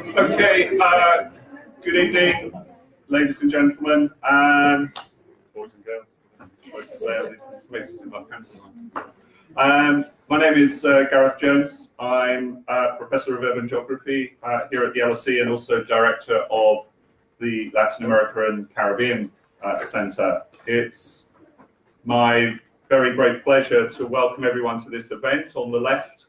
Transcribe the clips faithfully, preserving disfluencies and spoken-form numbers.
Okay, uh, good evening, ladies and gentlemen, and boys and girls. I'm supposed to say all these things, makes us seem like handsome. Um, my name is uh, Gareth Jones. I'm a Professor of Urban Geography uh, here at the L S E and also Director of the Latin America and Caribbean uh, Centre. It's my very great pleasure to welcome everyone to this event on the left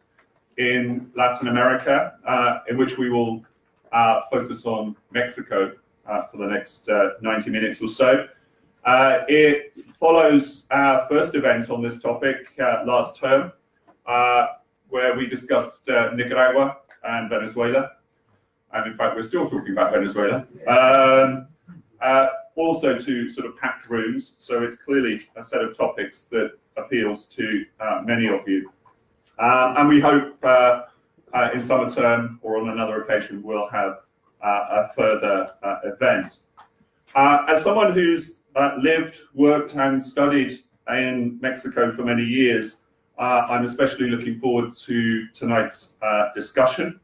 in Latin America, uh, in which we will uh, focus on Mexico uh, for the next uh, ninety minutes or so. Uh, it follows our first event on this topic uh, last term, uh, where we discussed uh, Nicaragua and Venezuela. And in fact, we're still talking about Venezuela. Um, uh, also to sort of packed rooms, so it's clearly a set of topics that appeals to uh, many of you. Um, and we hope uh, uh, in summer term or on another occasion we'll have uh, a further uh, event. Uh, as someone who's uh, lived, worked and studied in Mexico for many years, uh, I'm especially looking forward to tonight's uh, discussion.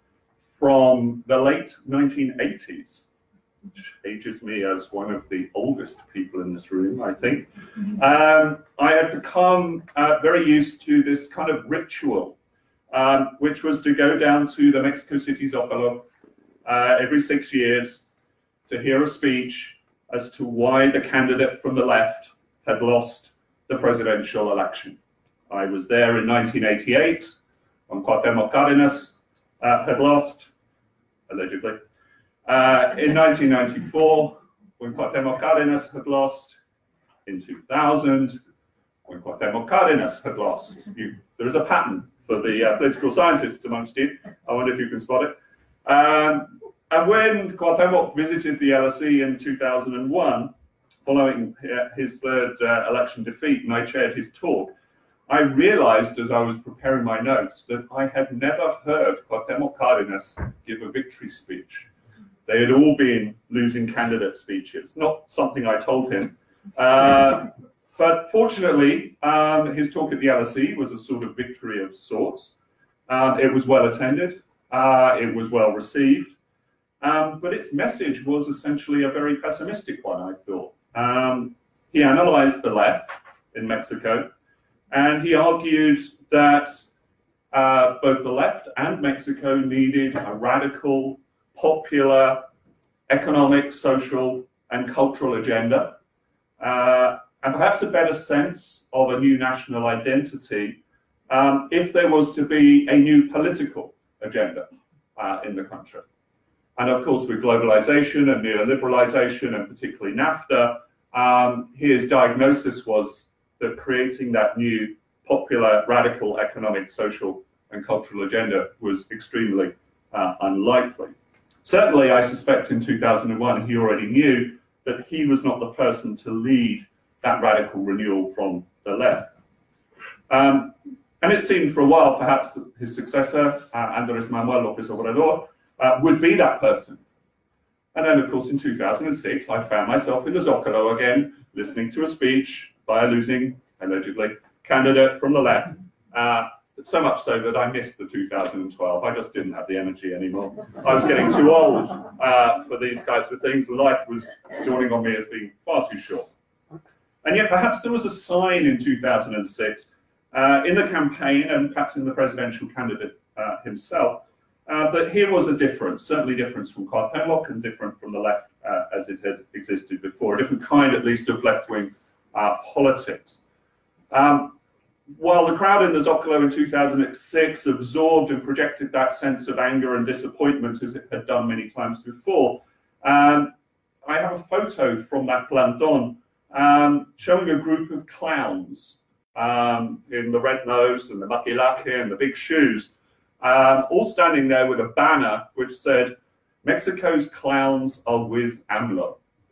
From the late nineteen eighties, which ages me as one of the oldest people in this room, I think, um, I had become uh, very used to this kind of ritual, um, which was to go down to the Mexico City Zócalo uh, every six years to hear a speech as to why the candidate from the left had lost the presidential election. I was there in nineteen eighty-eight when Cuauhtémoc Cárdenas uh, had lost, allegedly. Uh, in nineteen ninety-four, when Cuauhtémoc Cárdenas had lost, in two thousand, when Cuauhtémoc Cárdenas had lost. You, there is a pattern for the uh, political scientists amongst you. I wonder if you can spot it. Um, and when Cuauhtémoc visited the L S E in two thousand one, following his third uh, election defeat, and I chaired his talk, I realized as I was preparing my notes that I had never heard Cuauhtémoc Cárdenas give a victory speech. They had all been losing candidate speeches, not something I told him. Uh, but fortunately, um, his talk at the L S E was a sort of victory of sorts. Um, it was well attended, uh, it was well received, um, but its message was essentially a very pessimistic one, I thought. Um, he analyzed the left in Mexico, and he argued that uh, both the left and Mexico needed a radical, popular economic, social, and cultural agenda, uh, and perhaps a better sense of a new national identity um, if there was to be a new political agenda uh, in the country. And of course, with globalization and neoliberalization, and particularly NAFTA, um, his diagnosis was that creating that new popular, radical economic, social, and cultural agenda was extremely uh, unlikely. Certainly, I suspect in two thousand one, he already knew that he was not the person to lead that radical renewal from the left. Um, and it seemed for a while, perhaps, that his successor, uh, Andrés Manuel López Obrador, uh, would be that person. And then, of course, in two thousand six, I found myself in the Zócalo again, listening to a speech by a losing, allegedly, candidate from the left. Uh, So much so that I missed the two thousand twelve. I just didn't have the energy anymore. I was getting too old uh, for these types of things. Life was dawning on me as being far too short. And yet perhaps there was a sign in two thousand six uh, in the campaign and perhaps in the presidential candidate uh, himself uh, that here was a difference, certainly difference from Cuauhtémoc and different from the left uh, as it had existed before, a different kind at least of left-wing uh, politics. Um, While the crowd in the Zócalo in two thousand six absorbed and projected that sense of anger and disappointment as it had done many times before, um, I have a photo from that plantón um, showing a group of clowns um, in the red nose and the maquillaje and the big shoes, um, all standing there with a banner which said, "Mexico's clowns are with AMLO."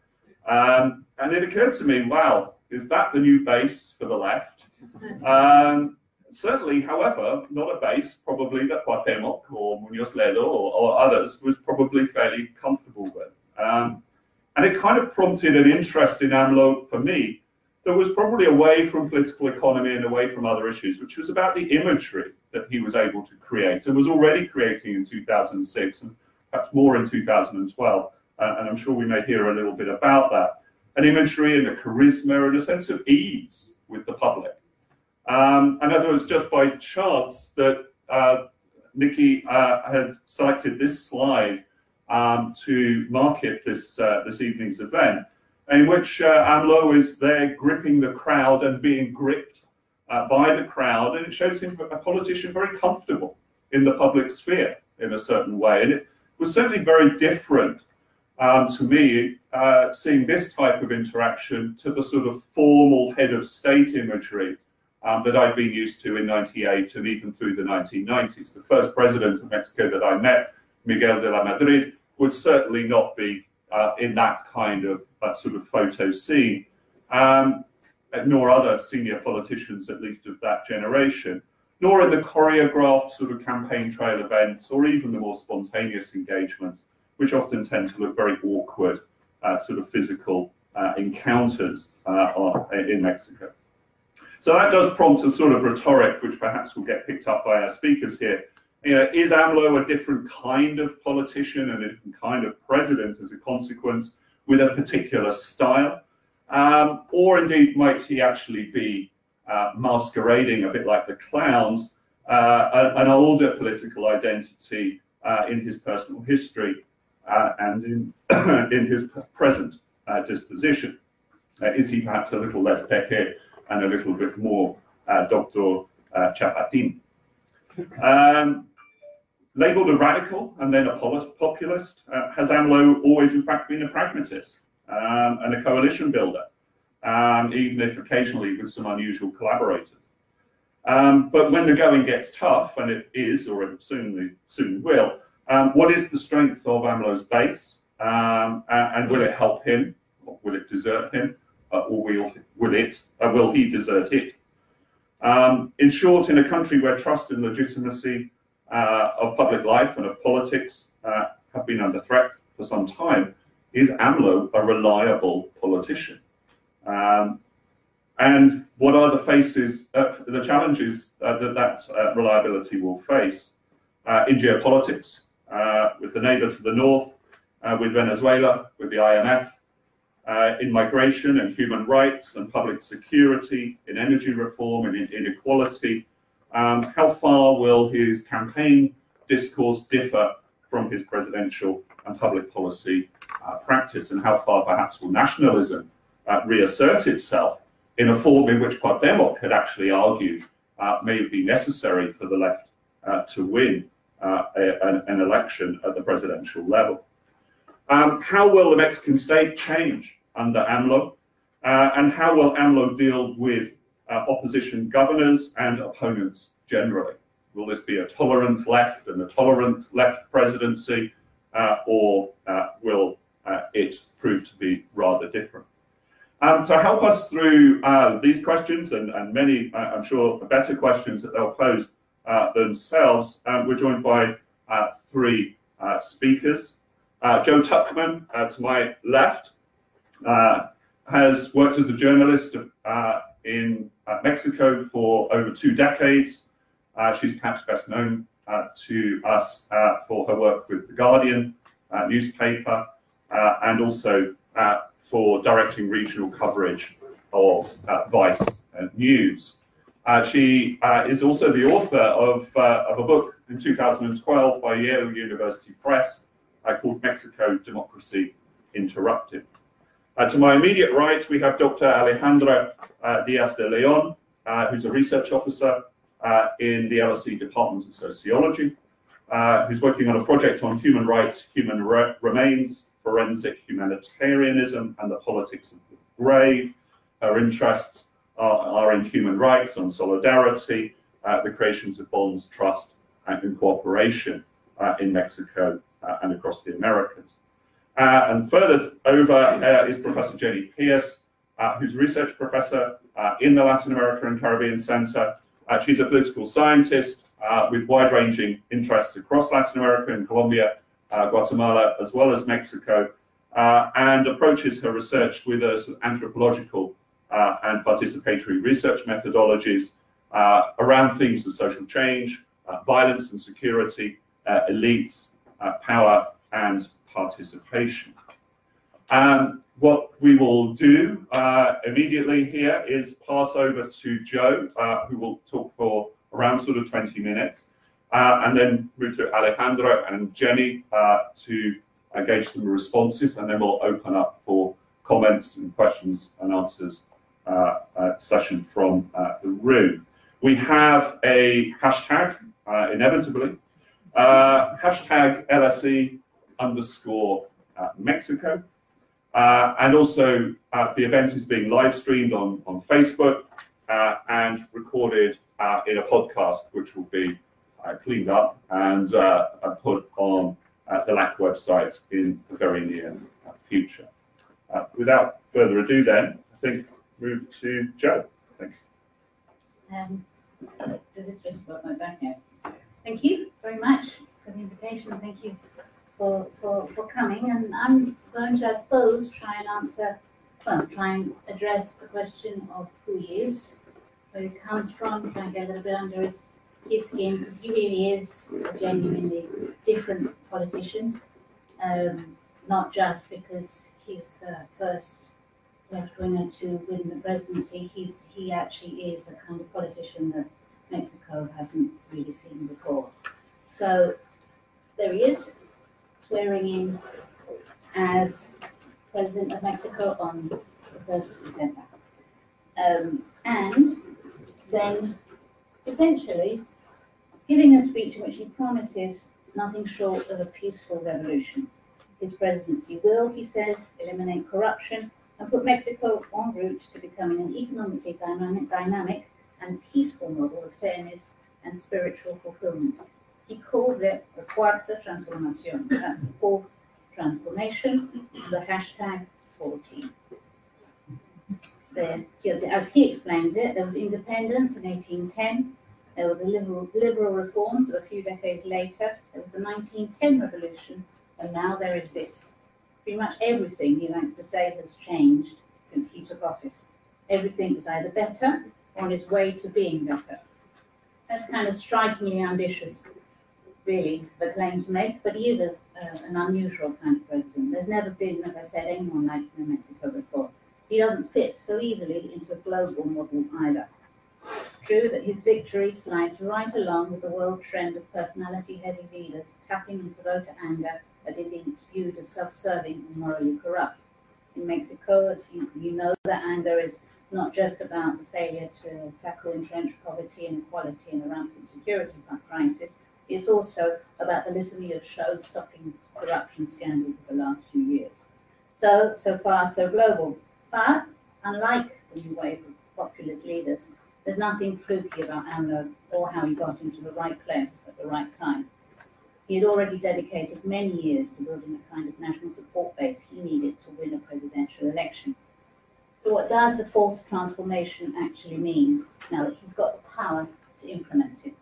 Um, and it occurred to me, wow, is that the new base for the left? Um, certainly, however, not a base probably that Cuauhtémoc or Muñoz Ledo or, or others was probably fairly comfortable with. Um, and it kind of prompted an interest in AMLO for me that was probably away from political economy and away from other issues, which was about the imagery that he was able to create and was already creating in two thousand six, and perhaps more in two thousand twelve, uh, and I'm sure we may hear a little bit about that. An imagery and a charisma and a sense of ease with the public. Um, and I thought it was just by chance that uh, Nikki uh, had selected this slide um, to market this, uh, this evening's event, in which uh, AMLO is there gripping the crowd and being gripped uh, by the crowd, and it shows him a politician very comfortable in the public sphere in a certain way. And it was certainly very different um, to me uh, seeing this type of interaction to the sort of formal head of state imagery um, that I'd been used to in ninety-eight and even through the nineteen nineties. The first president of Mexico that I met, Miguel de la Madrid, would certainly not be uh, in that kind of uh, sort of photo scene, um, nor other senior politicians, at least of that generation, nor in the choreographed sort of campaign trail events, or even the more spontaneous engagements, which often tend to look very awkward, uh, sort of physical uh, encounters uh, in Mexico. So that does prompt a sort of rhetoric, which perhaps will get picked up by our speakers here. You know, is AMLO a different kind of politician and a different kind of president as a consequence, with a particular style? Um, or indeed, might he actually be uh, masquerading a bit like the clowns, uh, an older political identity uh, in his personal history uh, and in, in his present uh, disposition? Uh, is he perhaps a little less Peque and a little bit more uh, Doctor uh, Chapatin? Um, labeled a radical and then a populist, uh, has AMLO always in fact been a pragmatist um, and a coalition builder, um, even if occasionally with some unusual collaborators? Um, but when the going gets tough, and it is, or it soon, soon will, um, what is the strength of AMLO's base? Um, and, and will it help him, or will it desert him, uh, or will, will, it, uh, will he desert it? Um, in short, in a country where trust and legitimacy Uh, of public life and of politics uh, have been under threat for some time, is AMLO a reliable politician? Um, and what are the faces, uh, the challenges uh, that that uh, reliability will face uh, in geopolitics, uh, with the neighbor to the north, uh, with Venezuela, with the I M F, uh, in migration and human rights and public security, in energy reform and in inequality? Um, how far will his campaign discourse differ from his presidential and public policy uh, practice? And how far perhaps will nationalism uh, reassert itself in a form in which Cuauhtémoc had actually argued uh, may be necessary for the left uh, to win uh, a, an, an election at the presidential level? Um, how will the Mexican state change under AMLO? Uh, and how will AMLO deal with Uh, opposition governors and opponents generally? Will this be a tolerant left and a tolerant left presidency, uh, or uh, will uh, it prove to be rather different? Um, to help us through uh, these questions and, and many, uh, I'm sure, better questions that they'll pose uh, themselves, um, we're joined by uh, three uh, speakers. Uh, Joe Tuckman, uh, to my left, uh, has worked as a journalist uh, in uh, Mexico for over two decades. Uh, she's perhaps best known uh, to us uh, for her work with The Guardian uh, newspaper uh, and also uh, for directing regional coverage of uh, Vice uh, News. Uh, she uh, is also the author of, uh, of a book in two thousand twelve by Yale University Press uh, called Mexico, Democracy Interrupted. Uh, to my immediate right, we have Doctor Alejandra uh, Diaz de Leon, uh, who's a research officer uh, in the L S E Department of Sociology, uh, who's working on a project on human rights, human re remains, forensic humanitarianism, and the politics of the grave. Her interests are, are in human rights, on solidarity, uh, the creations of bonds, trust, and cooperation uh, in Mexico uh, and across the Americas. Uh, and further over uh, is Professor Jenny Pierce, uh, who's a research professor uh, in the Latin America and Caribbean Center. Uh, she's a political scientist uh, with wide-ranging interests across Latin America and Colombia, uh, Guatemala, as well as Mexico, uh, and approaches her research with a sort of anthropological uh, and participatory research methodologies uh, around themes of social change, uh, violence and security, uh, elites, uh, power, and participation. Um, what we will do uh, immediately here is pass over to Joe, uh, who will talk for around sort of twenty minutes, uh, and then move to Alejandro and Jenny uh, to uh, gauge some responses, and then we'll open up for comments and questions and answers uh, uh, session from uh, the room. We have a hashtag, uh, inevitably, uh, hashtag L S E underscore uh, Mexico. Uh, and also, uh, the event is being live streamed on, on Facebook uh, and recorded uh, in a podcast, which will be uh, cleaned up and uh, put on uh, the L A C website in the very near uh, future. Uh, without further ado, then, I think move to Joe. Thanks. Um, does this just work? No, don't you? Thank you very much for the invitation. Thank you for, for, for coming. And I'm going to, I suppose, try and answer, well, try and address the question of who he is, where he comes from, try and get a little bit under his, his skin, because he really is a genuinely different politician, um, not just because he's the first left-winger to win the presidency. He's, he actually is a kind of politician that Mexico hasn't really seen before. So there he is, swearing in as President of Mexico on the first of December. Um, and then essentially giving a speech in which he promises nothing short of a peaceful revolution. His presidency will, he says, eliminate corruption and put Mexico en route to becoming an economically dynamic, dynamic and peaceful model of fairness and spiritual fulfillment. He calls it the Cuarta Transformación. That's the fourth transformation, the hashtag fourteen. There, as he explains it, there was independence in eighteen ten, there were the liberal, liberal reforms a few decades later, there was the nineteen ten revolution, and now there is this. Pretty much everything, he likes to say, has changed since he took office. Everything is either better or on its way to being better. That's kind of strikingly ambitious, really, the claim to make, but he is a, uh, an unusual kind of president. There's never been, as I said, anyone like him in Mexico before. He doesn't fit so easily into a global model either. True that his victory slides right along with the world trend of personality-heavy leaders tapping into voter anger at elites viewed as self-serving and morally corrupt. In Mexico, as you, you know, that anger is not just about the failure to tackle entrenched poverty, inequality, and a rampant security crisis. It's also about the litany of show-stopping corruption scandals of the last few years. So, so far, so global. But, unlike the new wave of populist leaders, there's nothing fluky about AMLO or how he got into the right place at the right time. He had already dedicated many years to building the kind of national support base he needed to win a presidential election. So what does the fourth transformation actually mean now that he's got the power to implement it?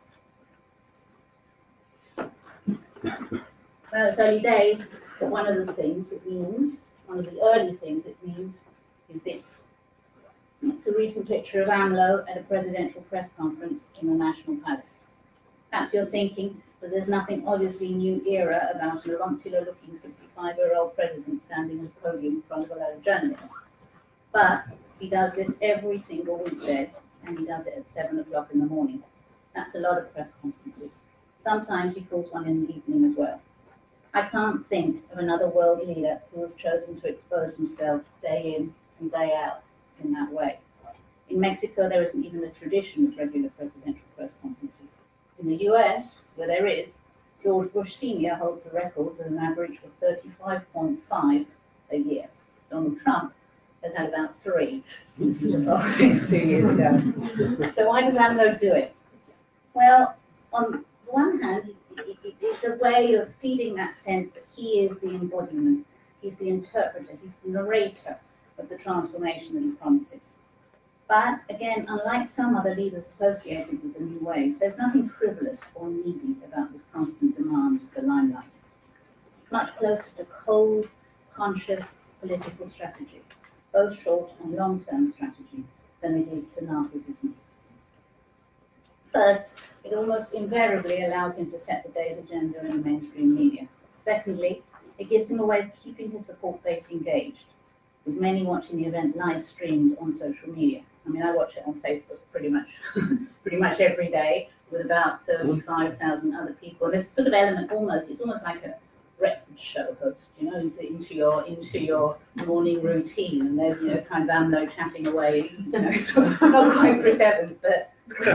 Well, it's early days, but one of the things it means, one of the early things it means, is this. It's a recent picture of AMLO at a presidential press conference in the National Palace. Perhaps you're thinking that there's nothing obviously new era about an avuncular-looking sixty-five-year-old president standing at a podium in front of a load of journalists. But he does this every single weekday, and he does it at seven o'clock in the morning. That's a lot of press conferences. Sometimes he calls one in the evening as well. I can't think of another world leader who has chosen to expose himself day in and day out in that way. In Mexico, there isn't even a tradition of regular presidential press conferences. In the U S, where there is, George Bush Senior holds the record with an average of thirty-five point five a year. Donald Trump has had about three since he took office two years ago. So why does AMLO do it? Well, on the one hand, it's a way of feeding that sense that he is the embodiment, he's the interpreter, he's the narrator of the transformation that he promises. But again, unlike some other leaders associated with the new wave, there's nothing frivolous or needy about this constant demand for the limelight. It's much closer to cold, conscious political strategy, both short and long-term strategy, than it is to narcissism. First, it almost invariably allows him to set the day's agenda in the mainstream media. Secondly, It gives him a way of keeping his support base engaged, with many watching the event live streamed on social media. I mean, I watch it on Facebook pretty much, pretty much every day, with about thirty-five thousand other people. And this sort of element, almost, it's almost like a breakfast show host, you know, into, into your into your morning routine, and there's, you know, kind of AMLO chatting away, you know, sort of, not quite Chris Evans, but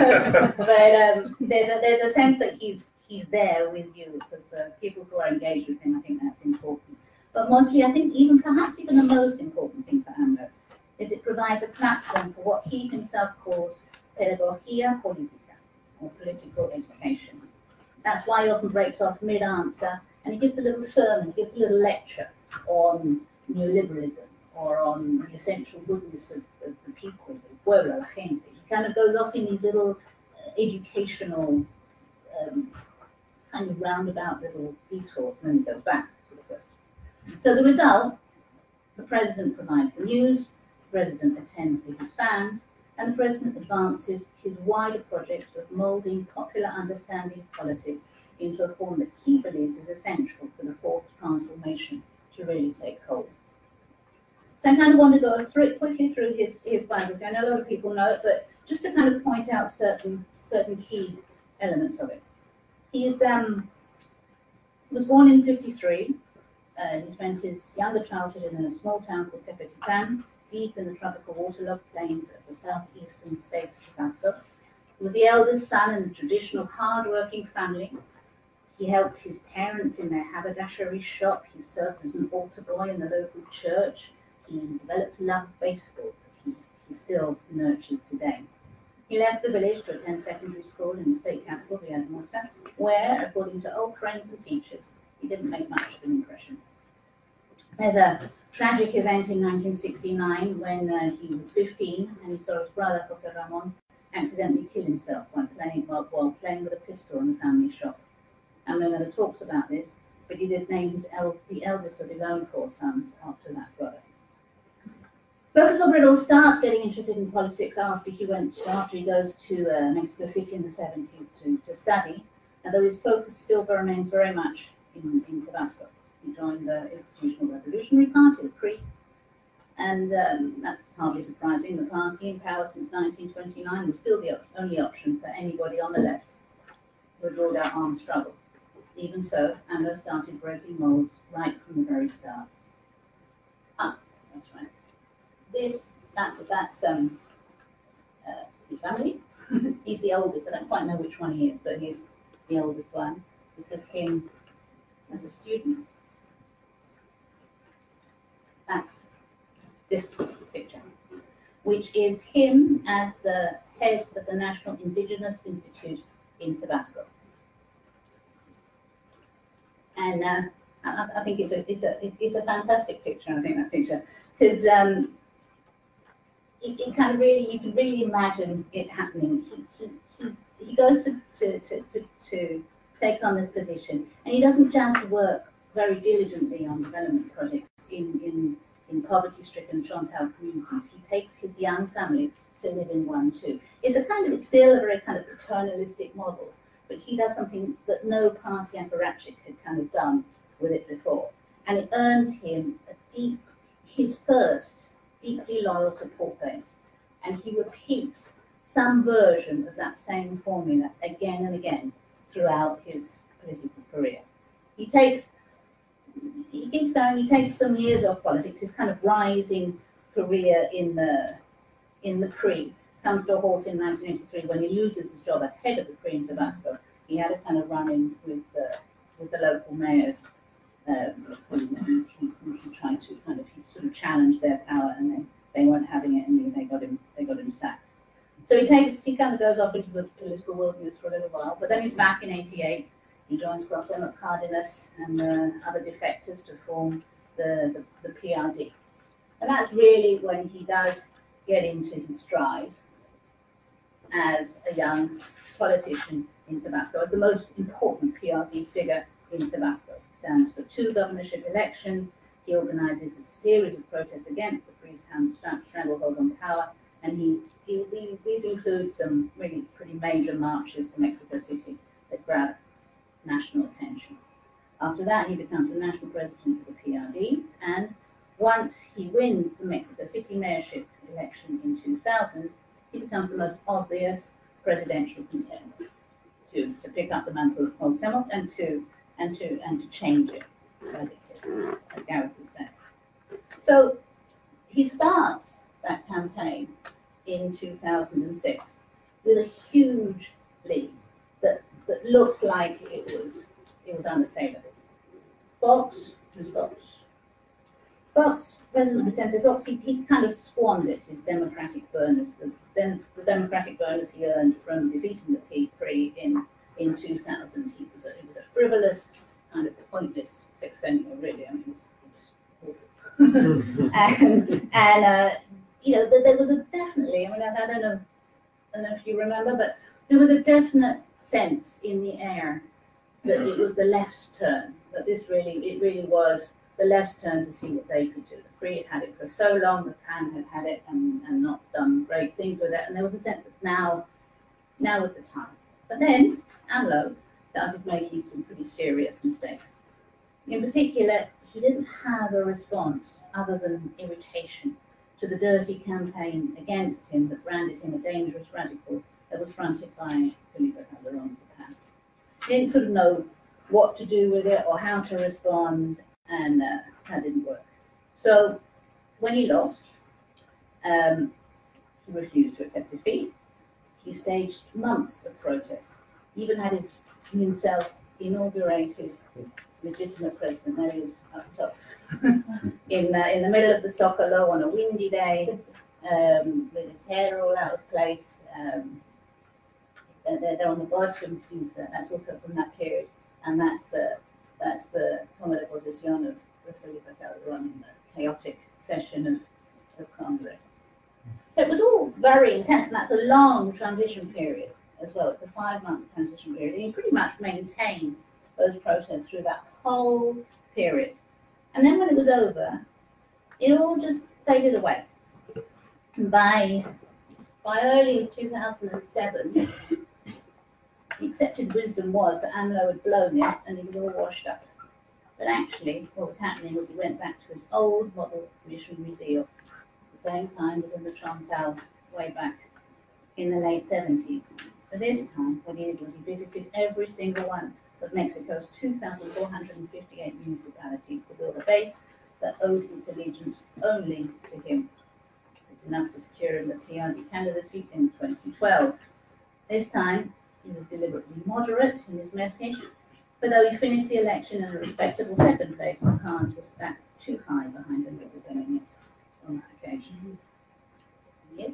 but um, there's a there's a sense that he's he's there with you. For the people who are engaged with him, I think that's important. But mostly, I think even perhaps even the most important thing for AMLO is it provides a platform for what he himself calls pedagogia política, or political education. That's why he often breaks off mid-answer and he gives a little sermon, he gives a little lecture on neoliberalism or on the essential goodness of, of the people, the pueblo, la gente. He kind of goes off in these little uh, educational, um, kind of roundabout little detours, and then he goes back to the question. So the result, the president provides the news, the president attends to his fans, and the president advances his wider project of moulding popular understanding of politics into a form that he believes is essential for the fourth transformation to really take hold. So I kind of want to go through, quickly through his, his biography. I know a lot of people know it, but just to kind of point out certain, certain key elements of it. He is, um, was born in fifty-three. Uh, he spent his younger childhood in a small town called Tepetipan, deep in the tropical waterlogged plains of the southeastern state of Tabasco. He was the eldest son in a traditional hard-working family. He helped his parents in their haberdashery shop. He served as an altar boy in the local church. He developed a love of baseball that he, he still nurtures today. He left the village to attend secondary school in the state capital, Villahermosa, where, according to old friends and teachers, he didn't make much of an impression. There's a tragic event in nineteen sixty-nine when uh, he was fifteen and he saw his brother, Jose Ramon, accidentally kill himself while playing, while, while playing with a pistol in the family shop. And no one talks about this, but he did name his el the eldest of his own four sons after that brother. López Obrador starts getting interested in politics after he went, after he goes to uh, Mexico City in the seventies to, to study, although his focus still remains very much in, in Tabasco. He joined the Institutional Revolutionary Party, the P R I, and um, that's hardly surprising. The party, in power since nineteen twenty-nine, was still the op only option for anybody on the left who had ruled out armed struggle. Even so, AMLO started breaking molds right from the very start. Ah, that's right. This, that, that's um, uh, his family. He's the oldest. I don't quite know which one he is, but he's the oldest one. This is him as a student. That's this picture, which is him as the head of the National Indigenous Institute in Tabasco. And uh, I, I think it's a it's a it's a fantastic picture. I think that picture because um, it, it kind of really you can really imagine it happening. He he he, he goes to, to to to to take on this position, and he doesn't just work very diligently on development projects in in in poverty-stricken Chontal communities. He takes his young family to live in one too. It's a kind of it's still a very kind of paternalistic model. But he does something that no party apparatchik had kind of done with it before. And it earns him a deep, his first deeply loyal support base. And he repeats some version of that same formula again and again throughout his political career. He takes, he keeps going, he takes some years off politics, his kind of rising career in the, in the P R I comes to a halt in nineteen eighty-three when he loses his job as head of the P R I in Tabasco. He had a kind of run-in with the with the local mayors, um, who he, he tried to kind of he sort of challenge their power, and they, they weren't having it, and they got him they got him sacked. So he takes he kind of goes off into the political wilderness for a little while, but then he's back in eighty-eight. He joins Cuauhtémoc Cárdenas and the other defectors to form the, the the P R D, and that's really when he does get into his stride as a young politician in Tabasco, as the most important P R D figure in Tabasco. He stands for two governorship elections. He organizes a series of protests against the Freetown stranglehold on power, and he, he, he these include some really pretty major marches to Mexico City that grab national attention. After that, he becomes the national president of the P R D, and once he wins the Mexico City mayorship election in two thousand, he becomes the most obvious presidential contender to, to pick up the mantle of Cuauhtemoc and to and to and to change it, as Gareth was saying. So he starts that campaign in two thousand six with a huge lead that, that looked like it was it was unassailable. Fox was Fox. Fox, President Vicente Fox, he, he kind of squandered his democratic bonus, the, the, the democratic bonus he earned from defeating the P three in, in two thousand. He was a, it was a frivolous, kind of pointless sexennial, really. I mean, it was, it was and, and uh, you know, there was a definitely, I mean, I, I don't know, I don't know if you remember, but there was a definite sense in the air that it was the left's turn, that this really, it really was the left's turn to see what they could do. The Free had had it for so long, the P A N had had it and, and not done great things with it, and there was a sense that now, now was the time. But then AMLO started making some pretty serious mistakes. In particular, he didn't have a response other than irritation to the dirty campaign against him that branded him a dangerous radical that was fronted by Felipe Calderón of the P A N. He didn't sort of know what to do with it or how to respond, and uh, that didn't work. So when he lost, um, he refused to accept defeat. He staged months of protests, he even had his himself inaugurated legitimate president. There he is up top, in the, in the middle of the Zocalo on a windy day, um, with his hair all out of place. Um, they're, they're on the bottom. He's, uh, that's also from that period, and that's the that's the toma de posesión of, of Felipe Calderón in the chaotic session of, of Congress. So it was all very intense, and that's a long transition period as well. It's a five-month transition period, and he pretty much maintained those protests through that whole period. And then when it was over, it all just faded away. And by, by early two thousand seven, the accepted wisdom was that AMLO had blown it and it was all washed up. But actually, what was happening was he went back to his old model missionary zeal, the same kind as in the Chantal way back in the late seventies. But this time, what he did was he visited every single one of Mexico's two thousand four hundred fifty-eight municipalities to build a base that owed its allegiance only to him. It's enough to secure him the P R D candidacy in twenty twelve. This time, he was deliberately moderate in his message, but though he finished the election in a respectable second place, the cards were stacked too high behind him on that occasion. Yes?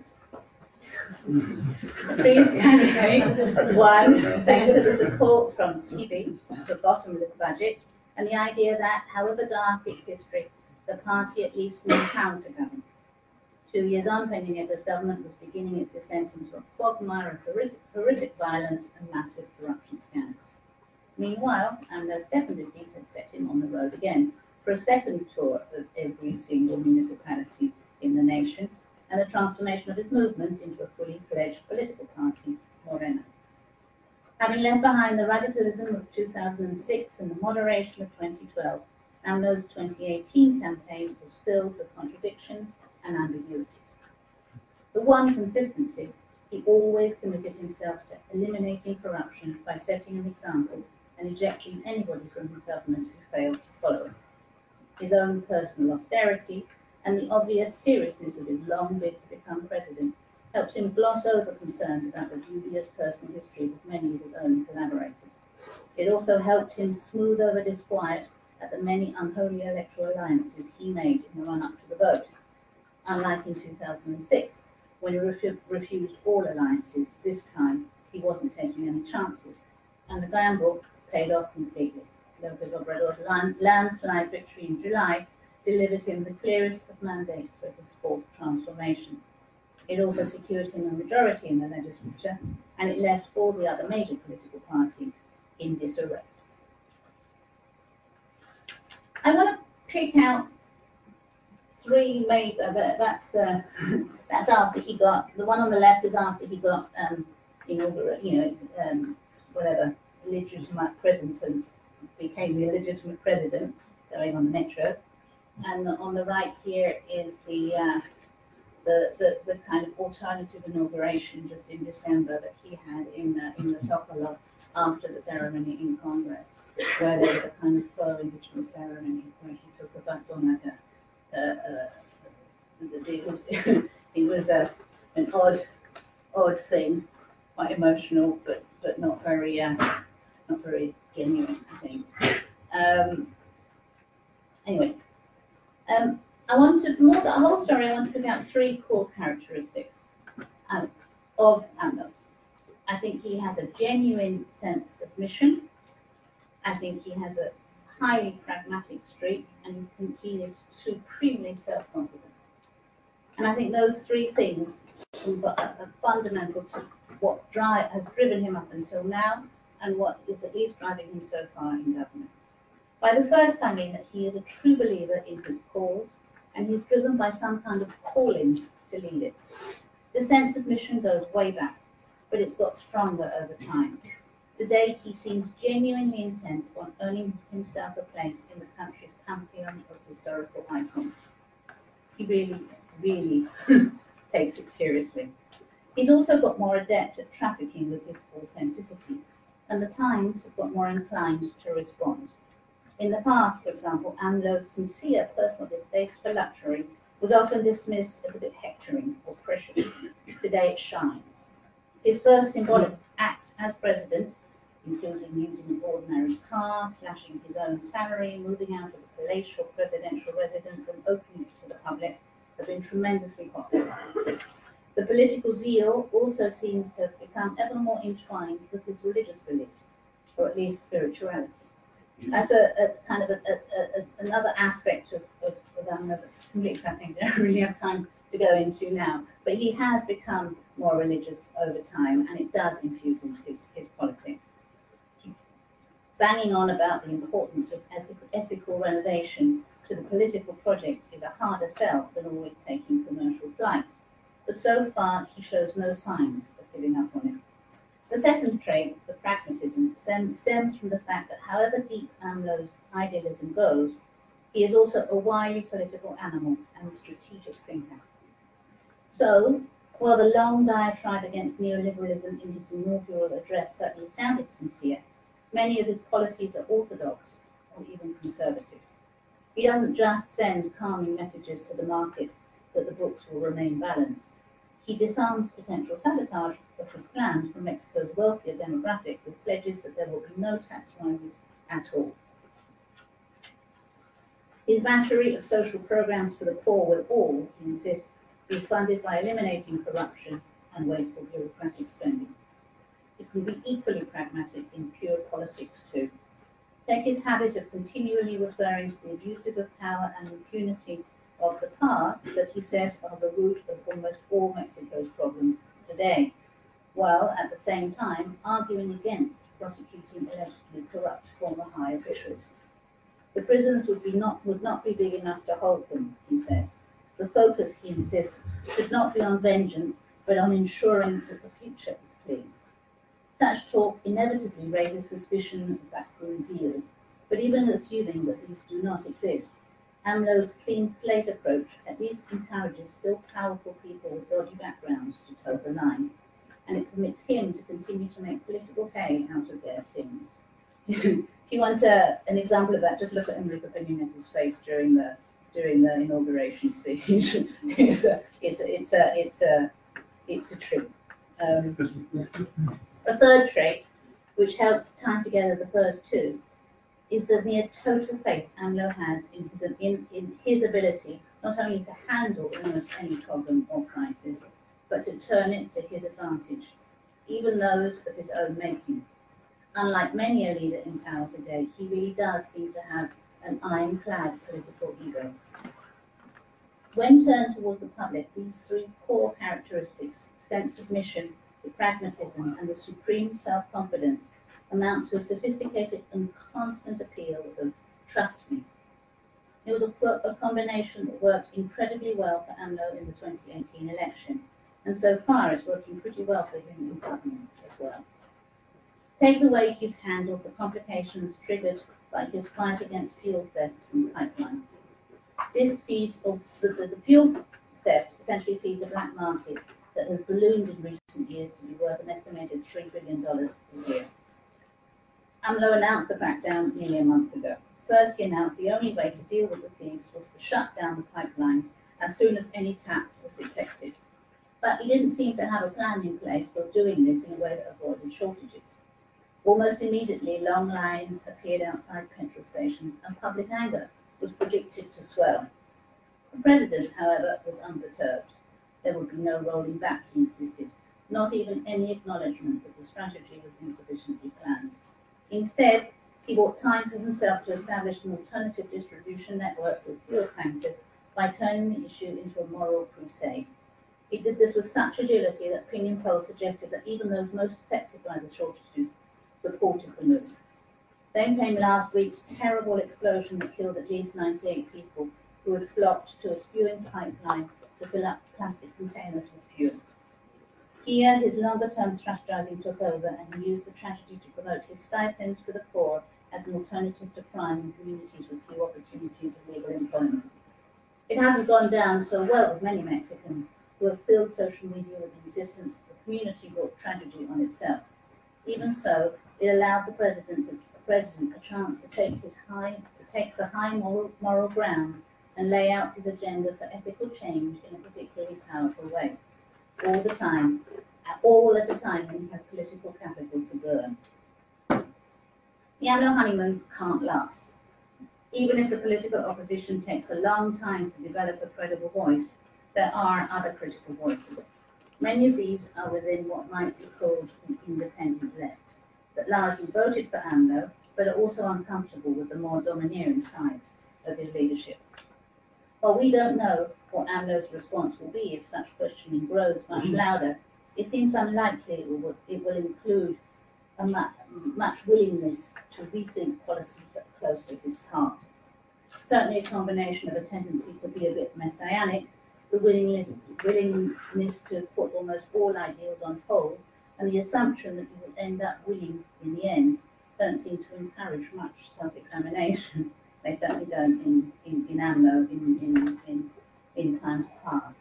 Free's candidate won thanks to the support from T V, the bottomless budget, and the idea that, however dark its history, the party at least knew how to govern. Two years on, Peña Nieto's government was beginning its descent into a quagmire of horrific, horrific violence and massive corruption scams. Meanwhile, AMLO's second defeat had set him on the road again for a second tour of every single municipality in the nation, and the transformation of his movement into a fully fledged political party, Morena. Having left behind the radicalism of two thousand six and the moderation of twenty twelve, AMLO's twenty eighteen campaign was filled with contradictions and ambiguities. The one consistency, he always committed himself to eliminating corruption by setting an example and ejecting anybody from his government who failed to follow it. His own personal austerity and the obvious seriousness of his long bid to become president helped him gloss over concerns about the dubious personal histories of many of his own collaborators. It also helped him smooth over disquiet at the many unholy electoral alliances he made in the run-up to the vote. Unlike in two thousand six, when he refu refused all alliances, this time he wasn't taking any chances, and the gamble paid off completely. López Obrador's land landslide victory in July delivered him the clearest of mandates for his fourth transformation. It also secured him a majority in the legislature, and it left all the other major political parties in disarray. I want to pick out three maybe, uh, that's the that's after he got, the one on the left is after he got um inaugurated, you know, um whatever legitimate president became the illegitimate president, going on the metro. And on the right here is the, uh, the, the, the kind of alternative inauguration just in December that he had in, uh, in the Sokolov after the ceremony in Congress, where there was a kind of flowing ritual ceremony where he took a baston like a, uh, uh, it was, it was a, an odd, odd thing, quite emotional, but, but not very, uh, not very genuine, I think. Um, anyway, um, I want to, more the whole story, I want to pick out three core characteristics um, of AMLO. I think he has a genuine sense of mission. I think he has a highly pragmatic streak, and I think he is supremely self-confident. And I think those three things are fundamental to what drive, has driven him up until now, and what is at least driving him so far in government. By the first, I mean that he is a true believer in his cause, and he's driven by some kind of calling to lead it. The sense of mission goes way back, but it's got stronger over time. Today, he seems genuinely intent on earning himself a place in the country's pantheon of historical icons. He really, really takes it seriously. He's also got more adept at trafficking with his authenticity, and the Times have got more inclined to respond. In the past, for example, AMLO's sincere personal distaste for luxury was often dismissed as a bit hectoring or precious. Today it shines. His first symbolic acts as president, including using an ordinary car, slashing his own salary, moving out of a palatial presidential residence and opening it to the public, have been tremendously popular. The political zeal also seems to have become ever more entwined with his religious beliefs, or at least spirituality. That's a, a kind of a, a, a, another aspect of, of, of AMLO that's completely fascinating. I don't really have time to go into now, but he has become more religious over time, and it does infuse into his, his politics. He, banging on about the importance of ethical, ethical renovation to the political project is a harder sell than always taking commercial flights, but so far he shows no signs of giving up on it. The second trait, the pragmatism, stems from the fact that however deep AMLO's idealism goes, he is also a wily political animal and a strategic thinker. So, while the long diatribe against neoliberalism in his inaugural address certainly sounded sincere, many of his policies are orthodox or even conservative. He doesn't just send calming messages to the markets that the books will remain balanced. He disarms potential sabotage of his plans for Mexico's wealthier demographic with pledges that there will be no tax rises at all. His battery of social programs for the poor will all, he insists, be funded by eliminating corruption and wasteful bureaucratic spending. It can be equally pragmatic in pure politics too. Take his habit of continually referring to the abuses of power and impunity of the past that he says are the root of almost all Mexico's problems today, while at the same time arguing against prosecuting allegedly corrupt former high officials. The prisons would, be not, would not be big enough to hold them, he says. The focus, he insists, should not be on vengeance, but on ensuring that the future is clean. Such talk inevitably raises suspicion of backroom deals, but even assuming that these do not exist, AMLO's clean slate approach at least encourages still powerful people with dodgy backgrounds to toe the line, and it permits him to continue to make political hay out of their sins. If you want a, an example of that, just look at Enrique Peña Nieto's face during the during the inauguration speech. it's a it's a it's a it's a it's a treat. Um, a third trait, which helps tie together the first two, is the near total faith AMLO has in his, in, in his ability not only to handle almost any problem or crisis, but to turn it to his advantage, even those of his own making. Unlike many a leader in power today, he really does seem to have an ironclad political ego. When turned towards the public, these three core characteristics, sense of mission, the pragmatism, and the supreme self-confidence, amount to a sophisticated and constant appeal of trust me. It was a, a combination that worked incredibly well for AMLO in the twenty eighteen election, and so far it's working pretty well for him in government as well. Take the way he's handled the complications triggered like his fight against fuel theft from pipelines. This feeds, or the, the, the fuel theft essentially feeds a black market that has ballooned in recent years to be worth an estimated three billion dollars a year. AMLO announced the crackdown nearly a month ago. First, he announced the only way to deal with the thieves was to shut down the pipelines as soon as any tap was detected. But he didn't seem to have a plan in place for doing this in a way that avoided shortages. Almost immediately, long lines appeared outside petrol stations and public anger was predicted to swell. The president, however, was unperturbed. There would be no rolling back, he insisted, not even any acknowledgement that the strategy was insufficiently planned. Instead, he bought time for himself to establish an alternative distribution network with fuel tankers by turning the issue into a moral crusade. He did this with such agility that opinion polls suggested that even those most affected by the shortages supported the move. Then came last week's terrible explosion that killed at least ninety-eight people who had flocked to a spewing pipeline to fill up plastic containers with fuel. Here, his longer-term strategizing took over, and he used the tragedy to promote his stipends for the poor as an alternative to crime in communities with few opportunities of legal employment. It hasn't gone down so well with many Mexicans who have filled social media with the insistence that the community brought tragedy on itself. Even so, it allowed the president, the president a chance to take his high, to take the high moral, moral ground and lay out his agenda for ethical change in a particularly powerful way. All the time, all at a time when he has political capital to burn. The AMLO honeymoon can't last. Even if the political opposition takes a long time to develop a credible voice, there are other critical voices. Many of these are within what might be called an independent left, that largely voted for AMLO, but are also uncomfortable with the more domineering sides of his leadership. While we don't know what AMLO's response will be if such questioning grows much louder, it seems unlikely it will, it will include a mu much willingness to rethink policies that are close to his heart. Certainly a combination of a tendency to be a bit messianic, the willingness, willingness to put almost all ideals on hold, and the assumption that you will end up winning in the end, don't seem to encourage much self-examination. They certainly don't in, in, in AMLO in, in, in, in times past.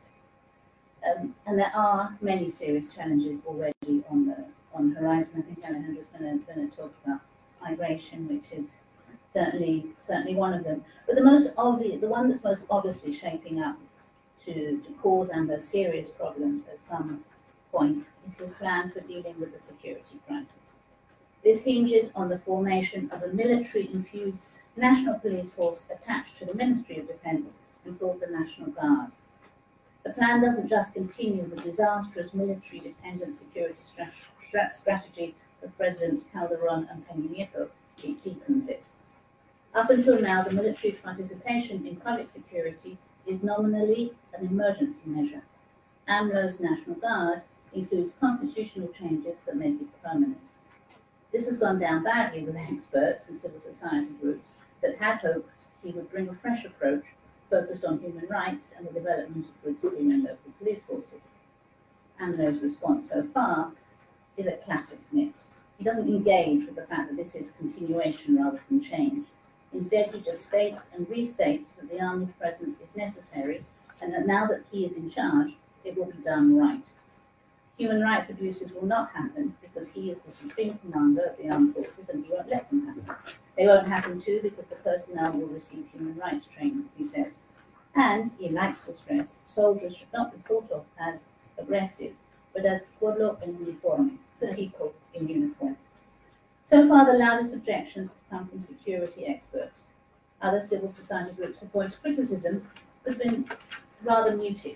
Um, and there are many serious challenges already on the on the horizon. I think Alejandra's going to talk about migration, which is certainly certainly one of them. But the most obvious, the one that's most obviously shaping up to, to cause AMLO serious problems at some point is his plan for dealing with the security crisis. This hinges on the formation of a military-infused national police force attached to the Ministry of Defence and called the National Guard. The plan doesn't just continue the disastrous military-dependent security strat strategy of Presidents Calderon and Peña Nieto, it deepens it. Up until now, the military's participation in public security is nominally an emergency measure. AMLO's National Guard includes constitutional changes that make it permanent. This has gone down badly with experts and civil society groups that had hoped he would bring a fresh approach focused on human rights and the development of good civilian local police forces. AMLO's response so far is a classic mix. He doesn't engage with the fact that this is a continuation rather than change. Instead, he just states and restates that the Army's presence is necessary and that now that he is in charge, it will be done right. Human rights abuses will not happen because he is the Supreme Commander of the Armed Forces and he won't let them happen. They won't happen too because the personnel will receive human rights training, he says. And, he likes to stress, soldiers should not be thought of as aggressive, but as pueblo en uniforme, the people in uniform. So far, the loudest objections have come from security experts. Other civil society groups have voiced criticism, but been rather muted.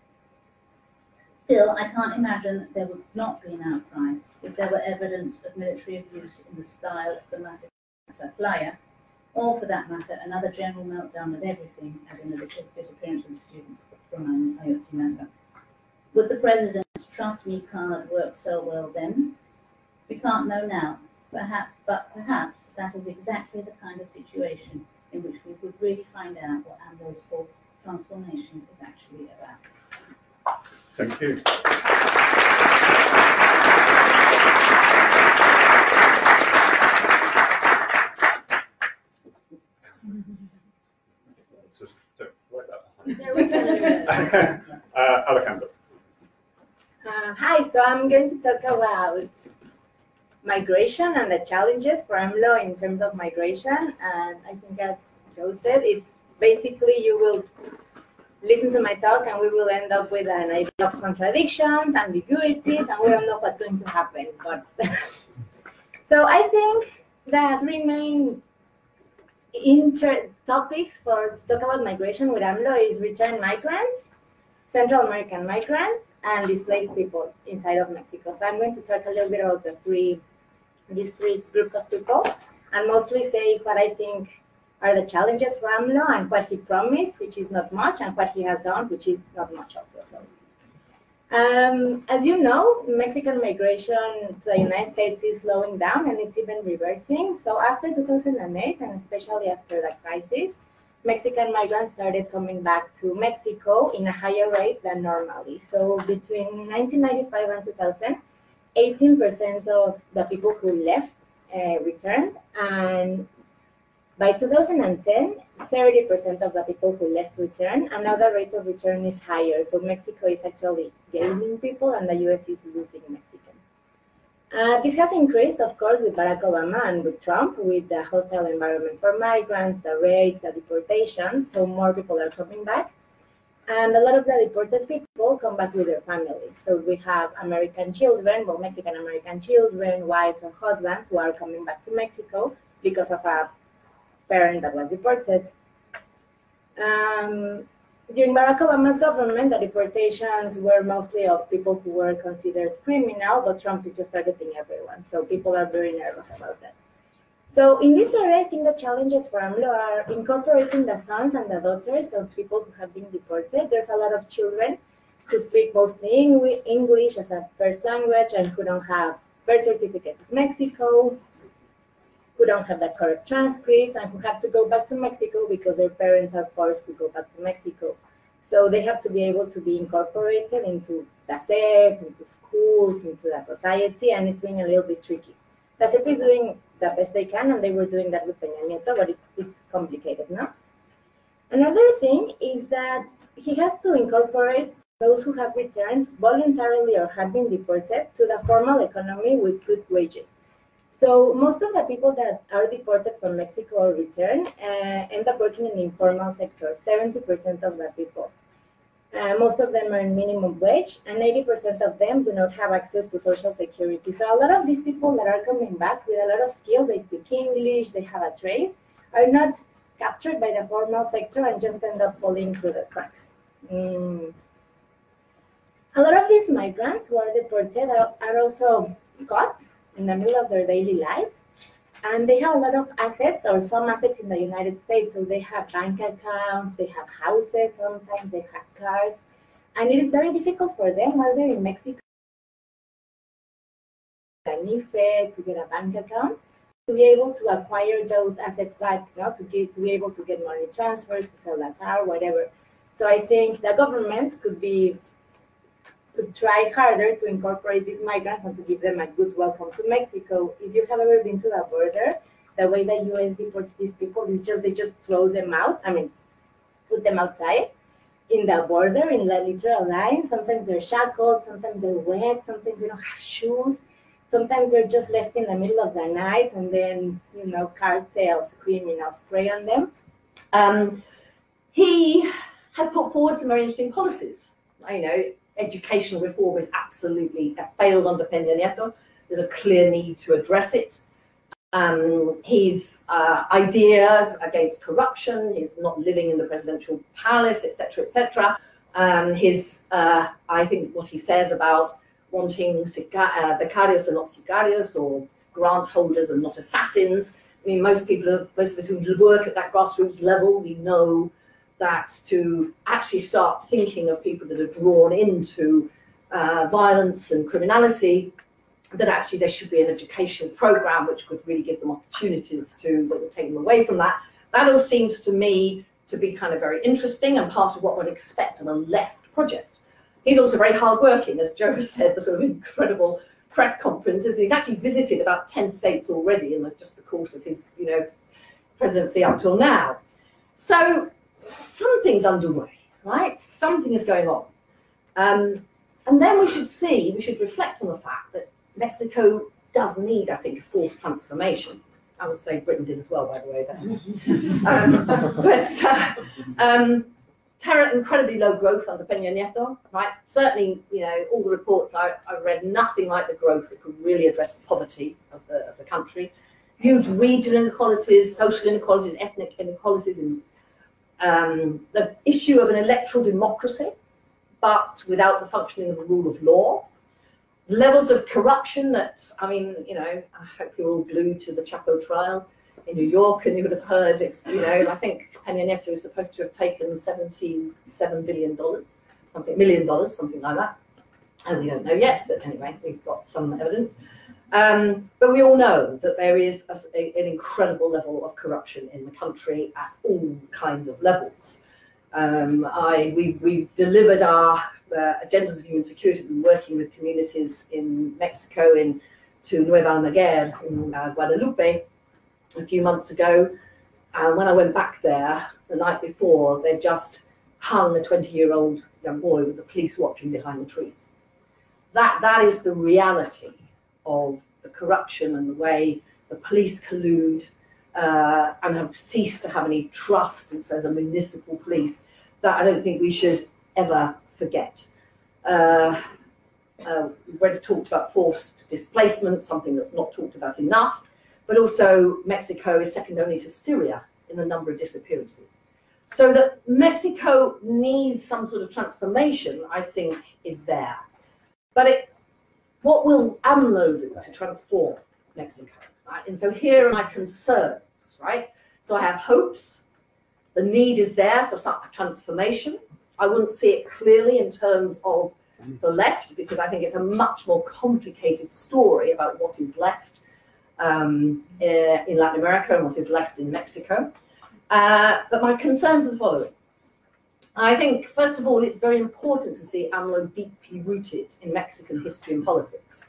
Still, I can't imagine that there would not be an outcry if there were evidence of military abuse in the style of the massacre flyer, or for that matter, another general meltdown of everything, as in the disappearance of the students from Ayotzinapa. Would the president's Trust Me card work so well then? We can't know now, perhaps, but perhaps that is exactly the kind of situation in which we would really find out what AMLO's forced transformation is actually about. Thank you. just don't write that Yeah, we can do that. behind. uh, Alejandro. Uh, hi, so I'm going to talk about migration and the challenges for AMLO in terms of migration. And I think, as Joe said, it's basically you will listen to my talk and we will end up with an idea of contradictions, ambiguities, and we don't know what's going to happen. But so I think that three main inter topics for to talk about migration with AMLO is return migrants, Central American migrants, and displaced people inside of Mexico. So I'm going to talk a little bit about the three, these three groups of people, and mostly say what I think are the challenges for AMLO and what he promised, which is not much, and what he has done, which is not much also. So, um, as you know, Mexican migration to the United States is slowing down and it's even reversing. So after two thousand eight, and especially after the crisis, Mexican migrants started coming back to Mexico in a higher rate than normally. So between nineteen ninety-five and two thousand, eighteen percent of the people who left uh, returned, and by two thousand ten, thirty percent of the people who left returned, and now the rate of return is higher. So Mexico is actually gaining people and the U S is losing Mexicans. Uh, this has increased, of course, with Barack Obama and with Trump, with the hostile environment for migrants, the raids, the deportations, so more people are coming back. And a lot of the deported people come back with their families. So we have American children, well, Mexican-American children, wives or husbands who are coming back to Mexico because of a parent that was deported. Um, during Barack Obama's government, the deportations were mostly of people who were considered criminal, but Trump is just targeting everyone. So people are very nervous about that. So in this area, I think the challenges for AMLO are incorporating the sons and the daughters of people who have been deported. There's a lot of children who speak mostly English as a first language and who don't have birth certificates of Mexico, who don't have the correct transcripts, and who have to go back to Mexico because their parents are forced to go back to Mexico. So they have to be able to be incorporated into the S E P, into schools, into the society, and it's being a little bit tricky. The S E P is doing the best they can, and they were doing that with Peña Nieto, but it, it's complicated now. Another thing is that he has to incorporate those who have returned voluntarily or have been deported to the formal economy with good wages. So most of the people that are deported from Mexico or return uh, end up working in the informal sector, seventy percent of the people. Uh, most of them earn minimum wage, and eighty percent of them do not have access to social security. So a lot of these people that are coming back with a lot of skills, they speak English, they have a trade, are not captured by the formal sector and just end up falling through the cracks. Mm. A lot of these migrants who are deported are, are also caught in the middle of their daily lives, and they have a lot of assets, or some assets, in the United States. So they have bank accounts, they have houses, sometimes they have cars, and it is very difficult for them once they're in Mexico to get an I F E, to get a bank account, to be able to acquire those assets back, you know, to get to be able to get money transfers, to sell a car, whatever. So I think the government could be could try harder to incorporate these migrants and to give them a good welcome to Mexico. If you have ever been to the border, the way the U S deports these people is just, they just throw them out, I mean, put them outside in the border, in the literal line. Sometimes they're shackled, sometimes they're wet, sometimes they don't have shoes, sometimes they're just left in the middle of the night, and then, you know, cartels, criminals prey on them. Um, he has put forward some very interesting policies. You know, educational reform is absolutely failed under Peña Nieto. There's a clear need to address it. Um, his uh, ideas against corruption, his not living in the presidential palace, et cetera, et cetera. Um, his, uh, I think, what he says about wanting uh, becarios and not sicarios, or grant holders and not assassins. I mean, most people, most of us who work at that grassroots level, we know that to actually start thinking of people that are drawn into uh, violence and criminality, that actually there should be an education program which could really give them opportunities to, that would take them away from that. That all seems to me to be kind of very interesting and part of what one would expect of a left project. He's also very hardworking, as Joe said, the sort of incredible press conferences. He's actually visited about ten states already in the, just the course of his, you know, presidency up till now. So something's underway, right? Something is going on. Um, and then we should see, we should reflect on the fact that Mexico does need, I think, a fourth transformation. I would say Britain did as well, by the way. um, but uh, um, terror, incredibly low growth under Peña Nieto, right? Certainly, you know, all the reports I, I read, nothing like the growth that could really address the poverty of the, of the country. Huge regional inequalities, social inequalities, ethnic inequalities, and um, the issue of an electoral democracy, but without the functioning of the rule of law. Levels of corruption that, I mean, you know, I hope you're all glued to the Chapo trial in New York, and you would have heard, you know, I think Peña Nieto is supposed to have taken seventy-seven billion dollars, something, million dollars, something like that. And we don't know yet, but anyway, we've got some evidence. Um, but we all know that there is a, a, an incredible level of corruption in the country at all kinds of levels. Um, I, we, we've delivered our uh, agendas of human security. We've been working with communities in Mexico, in to Nueva Almaguer, in uh, Guadalupe, a few months ago. And when I went back there the night before, they just hung a twenty-year-old young boy with the police watching behind the trees. That, that is the reality of the corruption and the way the police collude uh, and have ceased to have any trust as a municipal police, that I don't think we should ever forget. Uh, uh, we've already talked about forced displacement, something that's not talked about enough, but also Mexico is second only to Syria in the number of disappearances. So that Mexico needs some sort of transformation, I think, is there. But it, what will AMLO do to transform Mexico? Right? And so here are my concerns, right? So I have hopes. The need is there for some transformation. I wouldn't see it clearly in terms of the left, because I think it's a much more complicated story about what is left um, in Latin America and what is left in Mexico. Uh, but my concerns are the following. I think, first of all, it's very important to see AMLO deeply rooted in Mexican history and politics.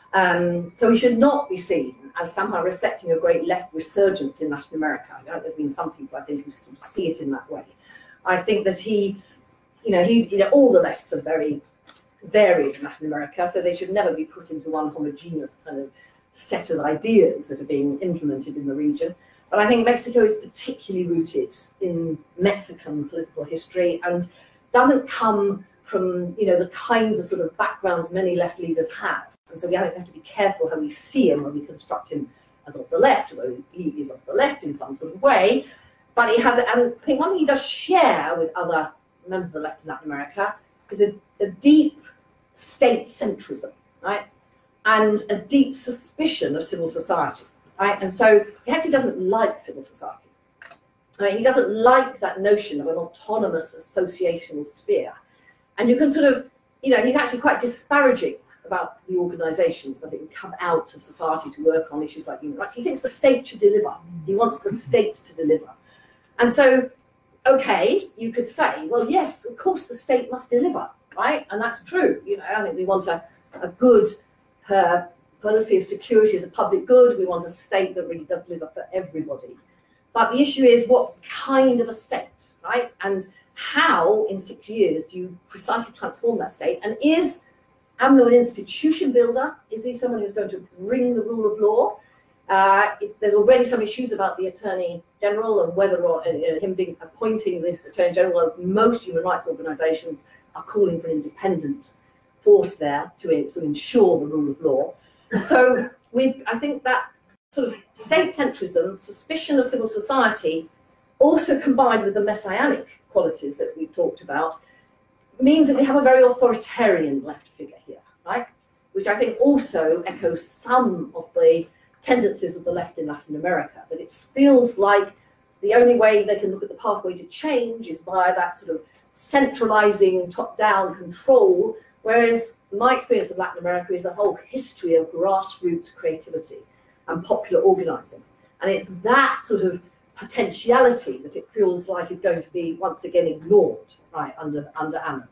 Um, so he should not be seen as somehow reflecting a great left resurgence in Latin America. I know there's been some people, I think, who see it in that way. I think that he, you know, he's, you know, all the lefts are very varied in Latin America, so they should never be put into one homogeneous kind of set of ideas that are being implemented in the region. But I think Mexico is particularly rooted in Mexican political history and doesn't come from, you know, the kinds of sort of backgrounds many left leaders have. And so we have to be careful how we see him when we construct him as of the left, although he is of the left in some sort of way. But he has, and I think one thing he does share with other members of the left in Latin America is a, a deep state centrism, right? And a deep suspicion of civil society. Right? And so he actually doesn't like civil society. Right? He doesn't like that notion of an autonomous associational sphere. And you can sort of, you know, he's actually quite disparaging about the organizations that can come out of society to work on issues like human rights. He thinks the state should deliver. He wants the state to deliver. And so, okay, you could say, well, yes, of course the state must deliver, right? And that's true. You know, I think we want a, a good uh, policy of security as a public good. We want a state that really does deliver for everybody. But the issue is what kind of a state, right? And how, in six years, do you precisely transform that state? And is AMLO an institution builder? Is he someone who's going to bring the rule of law? Uh, it, there's already some issues about the Attorney General and whether or uh, him being appointing this Attorney General. Most human rights organizations are calling for an independent force there to, to ensure the rule of law. So we, I think that sort of state centrism, suspicion of civil society, also combined with the messianic qualities that we've talked about, means that we have a very authoritarian left figure here, right? Which I think also echoes some of the tendencies of the left in Latin America, that it feels like the only way they can look at the pathway to change is via that sort of centralizing top-down control, whereas my experience of Latin America is a whole history of grassroots creativity and popular organizing. And it's that sort of potentiality that it feels like is going to be once again ignored, right, under, under AMLO.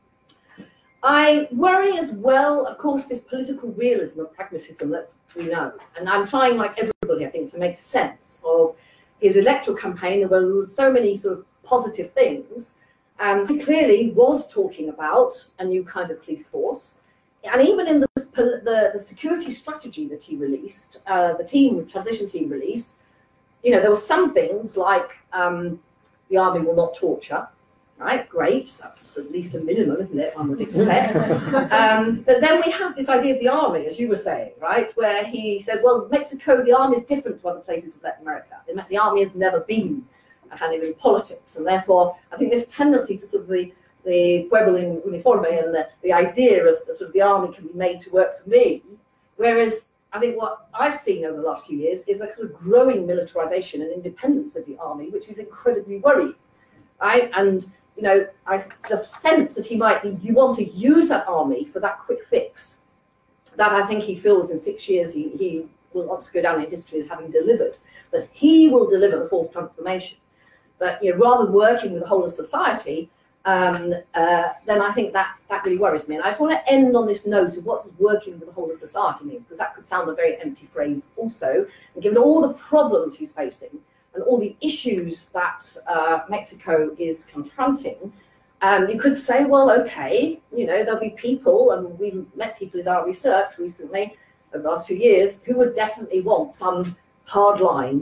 I worry as well, of course, this political realism and pragmatism that we know. And I'm trying, like everybody, I think, to make sense of his electoral campaign. There were so many sort of positive things. Um, he clearly was talking about a new kind of police force. And even in the, the, the security strategy that he released, uh, the team, transition team released, you know, there were some things like um, the army will not torture, right? Great, that's at least a minimum, isn't it, one would expect. um, but then we have this idea of the army, as you were saying, right, where he says, well, Mexico, the army is different to other places of Latin America. The army has never been a kind of in politics, and therefore I think this tendency to sort of the, the pueblo in uniforme and the, the idea of the, sort of the army can be made to work for me, whereas I think what I've seen over the last few years is a kind of growing militarization and independence of the army, which is incredibly worrying, right? And, you know, I the sense that he might be, you want to use that army for that quick fix that I think he feels in six years he, he will also go down in history as having delivered, that he will deliver the fourth transformation. But, you know, rather than working with the whole of society, Um, uh, then I think that, that really worries me. And I just want to end on this note of what does working with the whole of society mean, because that could sound a very empty phrase also. And given all the problems he's facing and all the issues that uh, Mexico is confronting, um, you could say, well, okay, you know, there'll be people, and we've met people in our research recently over the last two years, who would definitely want some hardline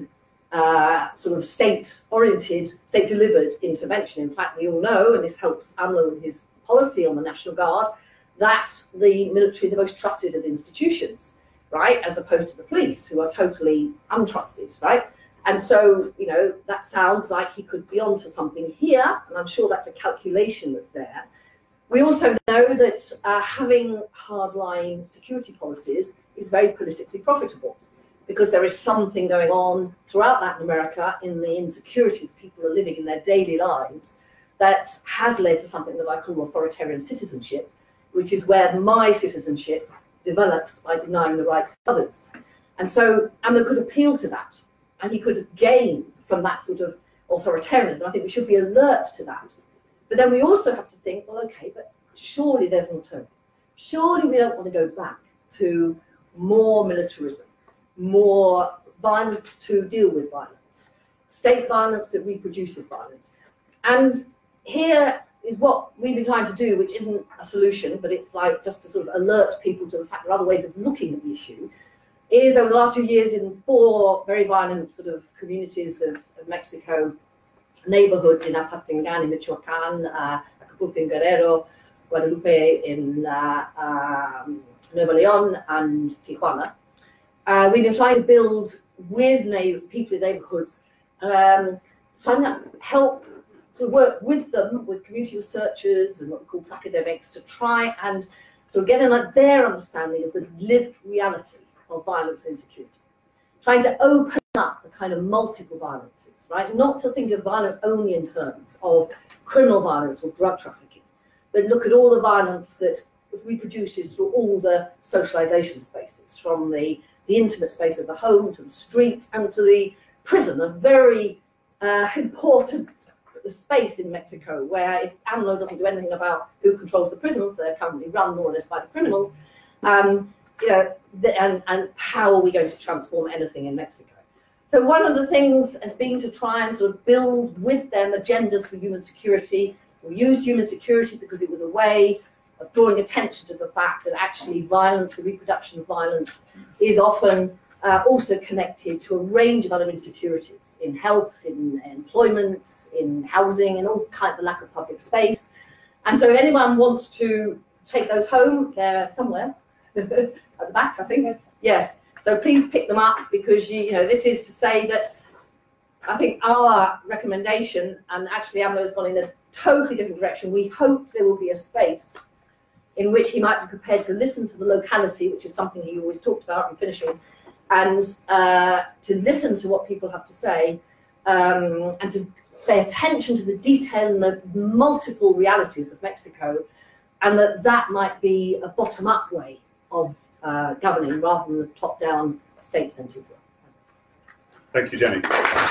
Uh, sort of state-oriented, state-delivered intervention. In fact, we all know, and this helps AMLO with his policy on the National Guard, that the military are the most trusted of institutions, right, as opposed to the police, who are totally untrusted, right? And so, you know, that sounds like he could be onto something here, and I'm sure that's a calculation that's there. We also know that uh, having hardline security policies is very politically profitable, because there is something going on throughout Latin America in the insecurities people are living in their daily lives that has led to something that I call authoritarian citizenship, which is where my citizenship develops by denying the rights of others. And so AMLO could appeal to that, and he could gain from that sort of authoritarianism. I think we should be alert to that. But then we also have to think, well, okay, but surely there's an alternative. Surely we don't want to go back to more militarism, more violence to deal with violence, state violence that reproduces violence. And here is what we've been trying to do, which isn't a solution, but it's like just to sort of alert people to the fact there are other ways of looking at the issue, is over the last few years in four very violent sort of communities of, of Mexico, neighborhoods in Apatzingán in Michoacán, uh, Acapulco in Guerrero, Guadalupe in uh, um, Nuevo León, and Tijuana. Uh, we've been trying to build with people in neighborhoods, um, trying to help to work with them, with community researchers and what we call academics, to try and sort of get in like their understanding of the lived reality of violence and insecurity. Trying to open up the kind of multiple violences, right? Not to think of violence only in terms of criminal violence or drug trafficking, but look at all the violence that reproduces through all the socialization spaces, from the the intimate space of the home, to the street, and to the prison, a very uh, important space in Mexico, where if AMLO doesn't do anything about who controls the prisons, they're currently run more or less by the criminals, um, you know, the, and, and how are we going to transform anything in Mexico? So one of the things has been to try and sort of build with them agendas for human security. We used human security because it was a way of drawing attention to the fact that actually violence, the reproduction of violence, is often uh, also connected to a range of other insecurities in health, in employment, in housing, and all kinds of lack of public space. And so if anyone wants to take those home, they're somewhere at the back, I think. Yes. So please pick them up, because you, you know, this is to say that I think our recommendation, and actually AMLO has gone in a totally different direction. We hope there will be a space in which he might be prepared to listen to the locality, which is something he always talked about, and finishing, and uh, to listen to what people have to say, um, and to pay attention to the detail and the multiple realities of Mexico, and that that might be a bottom-up way of uh, governing rather than a top-down state-centered way. Thank you, Jenny.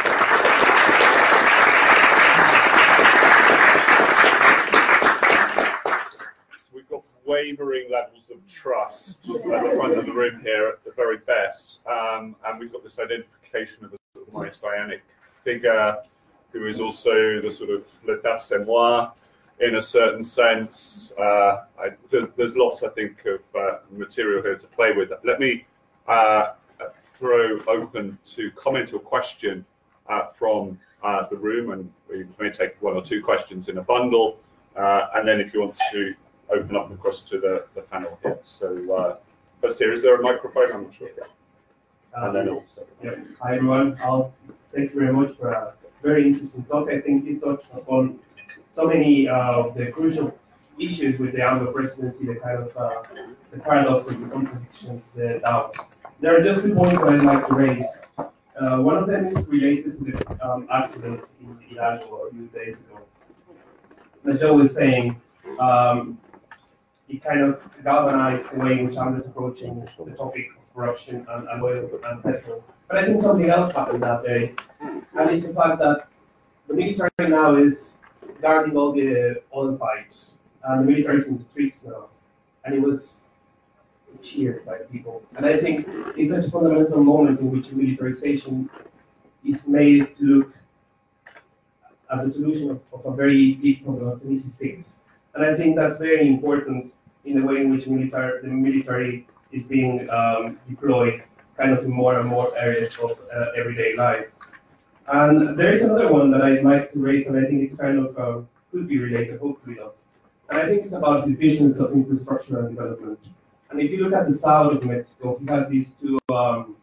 Wavering levels of trust at the front of the room here at the very best, um, and we've got this identification of a sort of messianic figure who is also the sort of l'État-c'est-moi in a certain sense. Uh, I, there's, there's lots, I think, of uh, material here to play with. Let me uh, throw open to comment or question uh, from uh, the room, and we may take one or two questions in a bundle, uh, and then if you want to open up across to the, the panel here. So uh, first here, is there a microphone? I'm not sure. Um, and then also. Yeah. Hi everyone. I'll thank you very much for a very interesting talk. I think you touched upon so many uh, of the crucial issues with the AMLO presidency, the kind of uh, the paradoxes, the contradictions, the doubts. There are just two points that I'd like to raise. Uh, one of them is related to the um, accident in Hidalgo a few days ago. As Joe was saying, um, it kind of galvanized the way in which AMLO is approaching the topic of corruption and, and oil and petrol. But I think something else happened that day, and it's the fact that the military now is guarding all the oil pipes, and the military is in the streets now, and it was cheered by people. And I think it's such a fundamental moment in which militarization is made to look as a solution of, of a very deep problem, it's an easy fix. And I think that's very important in the way in which military, the military is being um, deployed kind of in more and more areas of uh, everyday life. And there is another one that I'd like to raise, and I think it's kind of uh, could be related, hopefully not. And I think it's about divisions of infrastructure and development. And if you look at the south of Mexico, he has these two um,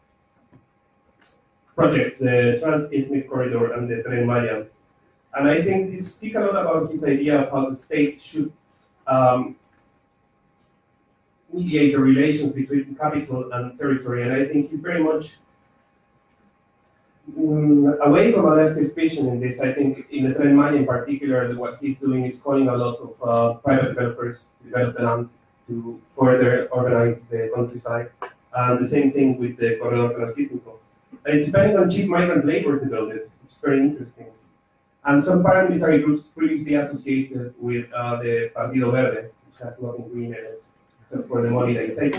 projects, the Trans-Isthmic Corridor and the Tren Maya. And I think this speaks a lot about his idea of how the state should um, mediate the relations between capital and territory. And I think he's very much mm, away from a leftist vision in this. I think in the Tren Maya in particular, what he's doing is calling a lot of uh, private developers to develop the land to further organize the countryside. And the same thing with the Corredor Transísmico. And it's depending on cheap migrant labor to build it, which is very interesting. And some paramilitary groups previously associated with uh, the Partido Verde, which has nothing green in it, except for the money they take,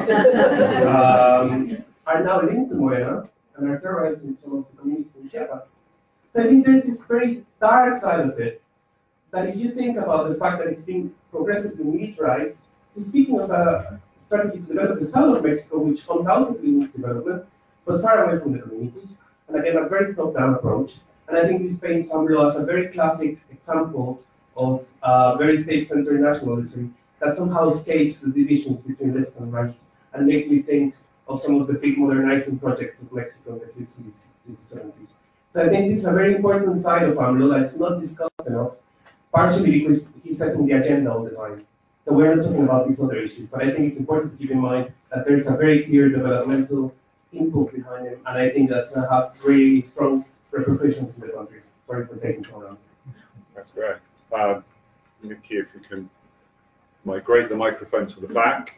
um, are now linked to Morena and are terrorizing some of the communities in Chiapas. So I think there's this very dark side of it, that if you think about the fact that it's being progressively militarized, it's speaking of a strategy to develop the south of Mexico, which undoubtedly needs development, but far away from the communities, and again, a very top-down approach. And I think this paints AMLO as a very classic example of uh, very state-centered nationalism that somehow escapes the divisions between left and right, and make me think of some of the big modernizing projects of Mexico in the fifties, sixties, seventies. So I think this is a very important side of AMLO that it's not discussed enough, partially because he's setting the agenda all the time. So we're not talking about these other issues, but I think it's important to keep in mind that there's a very clear developmental impulse behind him, and I think that's going to have really strong repercussions in the country. Sorry for taking so long. That's great. Um, Nikki, if you can migrate the microphone to the back.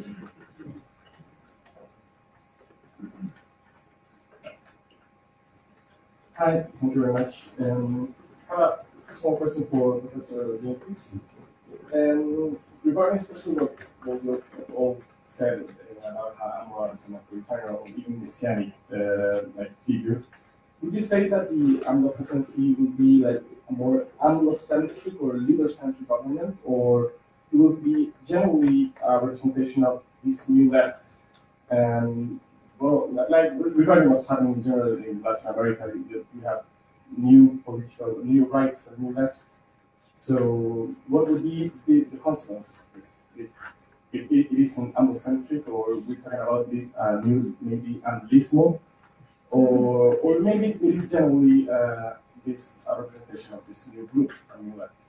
Hi, thank you very much. Um, I have a small question for Professor Jenkins. Um, regarding especially what, what you all said uh, about how AMLO as an authoritarian or even messianic uh, like figure, would you say that the AMLO presidency would be like a more AMLO-centric or leader-centric government, or it would be generally a representation of this new left? And well, like regarding what's happening in general in Latin America, we have new political, new rights and new left. So what would be the, the consequences of this? If, if it is an AMLO-centric, or we're talking about this uh, new, maybe AMLismo, or or maybe it is generally uh, this uh, representation of this new group, a new left.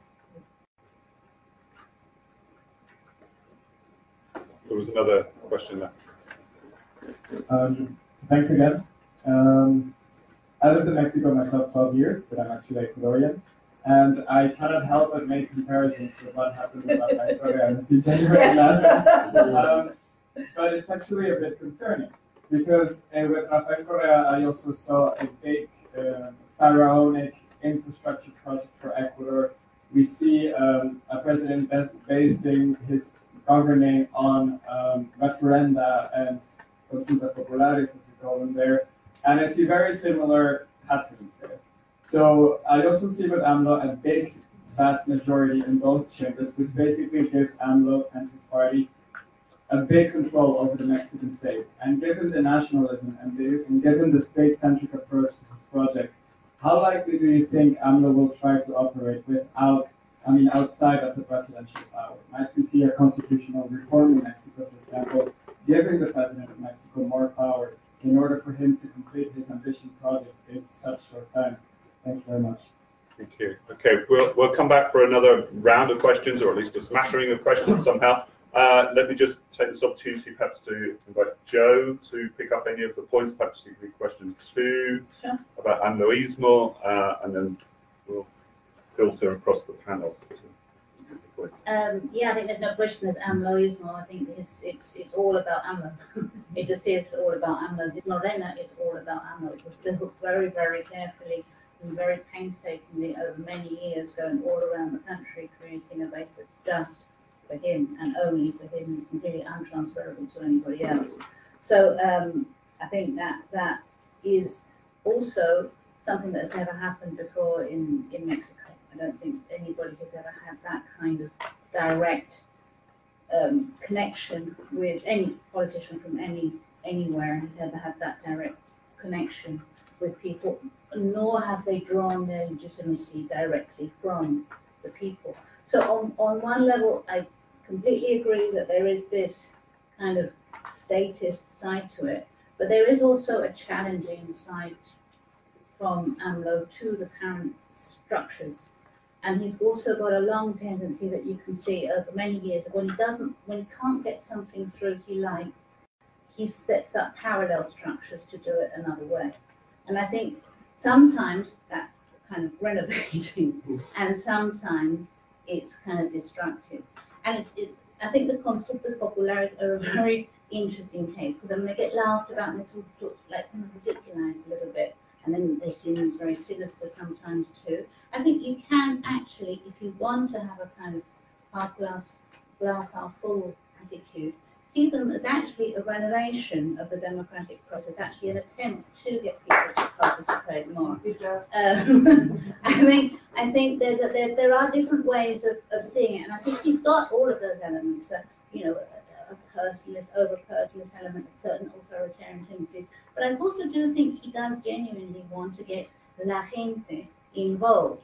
There was another question there. Um, thanks again. Um, I lived in Mexico myself twelve years, but I'm actually Ecuadorian. And I cannot help but make comparisons with what happened with Rafael Correa and C J um, But it's actually a bit concerning, because uh, with Rafael Correa, I also saw a big uh, pharaonic infrastructure project for Ecuador. We see um, a president that's basing his governing on um, referenda and consultas populares, as we call them there. And I see very similar patterns there. So I also see with AMLO a big, vast majority in both chambers, which basically gives AMLO and his party a big control over the Mexican state. And given the nationalism and, the, and given the state-centric approach to this project, how likely do you think AMLO will try to operate without, I mean, outside of the presidential power? Might we see a constitutional reform in Mexico, for example, giving the president of Mexico more power in order for him to complete his ambitious project in such short time? Thank you very much. Thank you. Okay, we'll, we'll come back for another round of questions, or at least a smattering of questions somehow. Uh, let me just take this opportunity perhaps to invite Joe to pick up any of the points, perhaps particularly question two Sure. about AMLOismo, uh, and then we'll filter across the panel. Um, yeah, I think there's no question there's AMLOismo. I think it's it's it's all about AMLO. It just is all about AMLO. It's Morena is all about AMLO. It was built very, very carefully and very painstakingly over many years, going all around the country, creating a base that's just for him and only for him. It's completely untransferable to anybody else. So um, I think that that is also something that has never happened before in, in Mexico. I don't think anybody has ever had that kind of direct um, connection with any politician from any anywhere has ever had that direct connection with people, nor have they drawn their legitimacy directly from the people. So on, on one level, I completely agree that there is this kind of statist side to it, but there is also a challenging side from AMLO to the current structures. And he's also got a long tendency that you can see over many years of when he doesn't, when he can't get something through he likes, he sets up parallel structures to do it another way. And I think sometimes that's kind of renovating, and sometimes it's kind of destructive. And it's, it, I think the Consultas Populares are a very interesting case, because I mean, they get laughed about and they're talk, like kind of ridiculized a little bit, and then they seem as very sinister sometimes too. I think you can actually, if you want to have a kind of half glass, glass half full attitude, see them as actually a renovation of the democratic process, actually an attempt to get people to participate more. Um, I mean, I think there's a, there, there are different ways of, of seeing it, and I think he's got all of those elements, uh, you know, a, a personalist, over-personalist element, certain authoritarian tendencies, but I also do think he does genuinely want to get la gente involved.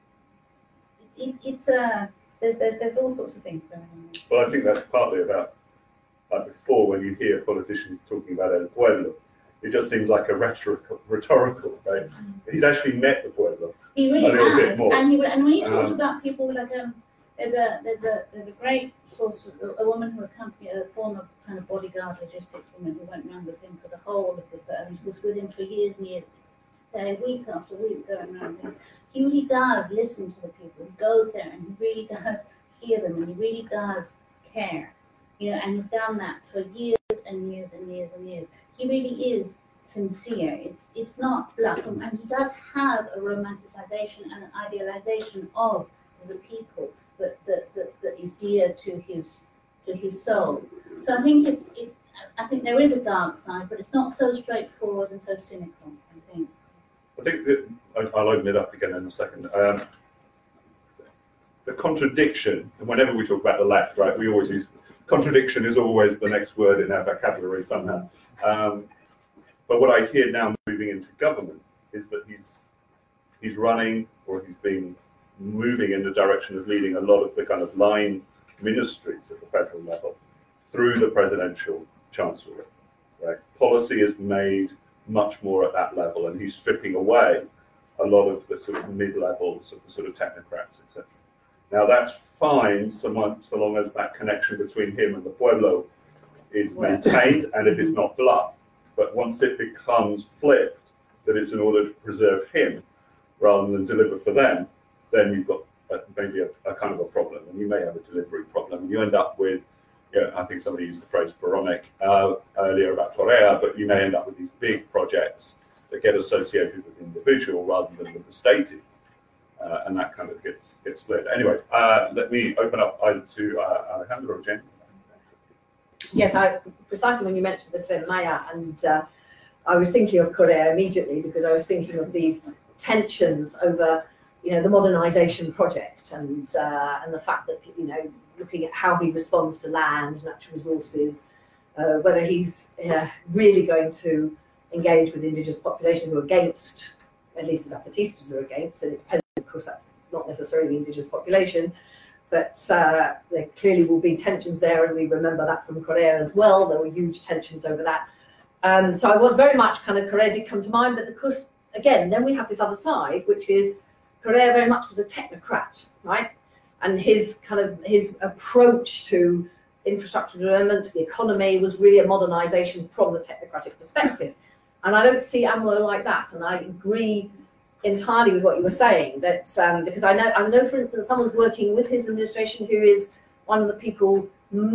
It, it's a, uh, there's, there's, there's all sorts of things going on. Well, I think that's partly about, like before, when you hear politicians talking about El Pueblo, it just seems like a rhetorical, rhetorical, right? He's actually met the Pueblo. He really a little has, bit more. and he and when he talked Um, about people like um, there's a there's a there's a great source, of, a woman who accompanied a former kind of bodyguard logistics woman who went around with him for the whole of the, and was with him for years and years, day, week after week going around him. He really does listen to the people. He goes there and he really does hear them, and he really does care. You know, and he's done that for years and years and years and years. He really is sincere. It's it's not bluff, and he does have a romanticization and an idealization of the people that that, that, that is dear to his to his soul. So I think it's it. I think there is a dark side, but it's not so straightforward and so cynical, I think. I think that I'll open it up again in a second. Um, the contradiction, and whenever we talk about the left, right, we always use contradiction is always the next word in our vocabulary somehow. Um, but what I hear now moving into government is that he's he's running, or he's been moving in the direction of leading a lot of the kind of line ministries at the federal level through the presidential chancellery. Right? Policy is made much more at that level, and he's stripping away a lot of the sort of mid-levels of the sort of technocrats, et cetera. Now that's fine so, much, so long as that connection between him and the Pueblo is maintained, and if it's not bluff. But once it becomes flipped, that it's in order to preserve him rather than deliver for them, then you've got a, maybe a, a kind of a problem, and you may have a delivery problem. You end up with, you know, I think somebody used the phrase Boronic uh, earlier about Correa, but you may end up with these big projects that get associated with the individual rather than with the state. Uh, and that kind of gets gets split. Anyway, uh, let me open up either to uh, Alejandro or Jen. Yes, I, precisely when you mentioned the Tren Maya, and uh, I was thinking of Correa immediately, because I was thinking of these tensions over, you know, the modernisation project and uh, and the fact that, you know, looking at how he responds to land, natural resources, uh, whether he's uh, really going to engage with indigenous population who are against, at least the Zapatistas are against, and it depends, of course, that's not necessarily the indigenous population, but uh, there clearly will be tensions there, and we remember that from Correa as well. There were huge tensions over that. Um, so I was very much kind of, Correa did come to mind, but of course, again, then we have this other side, which is Correa very much was a technocrat, right? And his kind of, his approach to infrastructure development, to the economy, was really a modernisation from the technocratic perspective. And I don't see AMLO like that, and I agree entirely with what you were saying, that um, because I know, I know, for instance, someone's working with his administration who is one of the people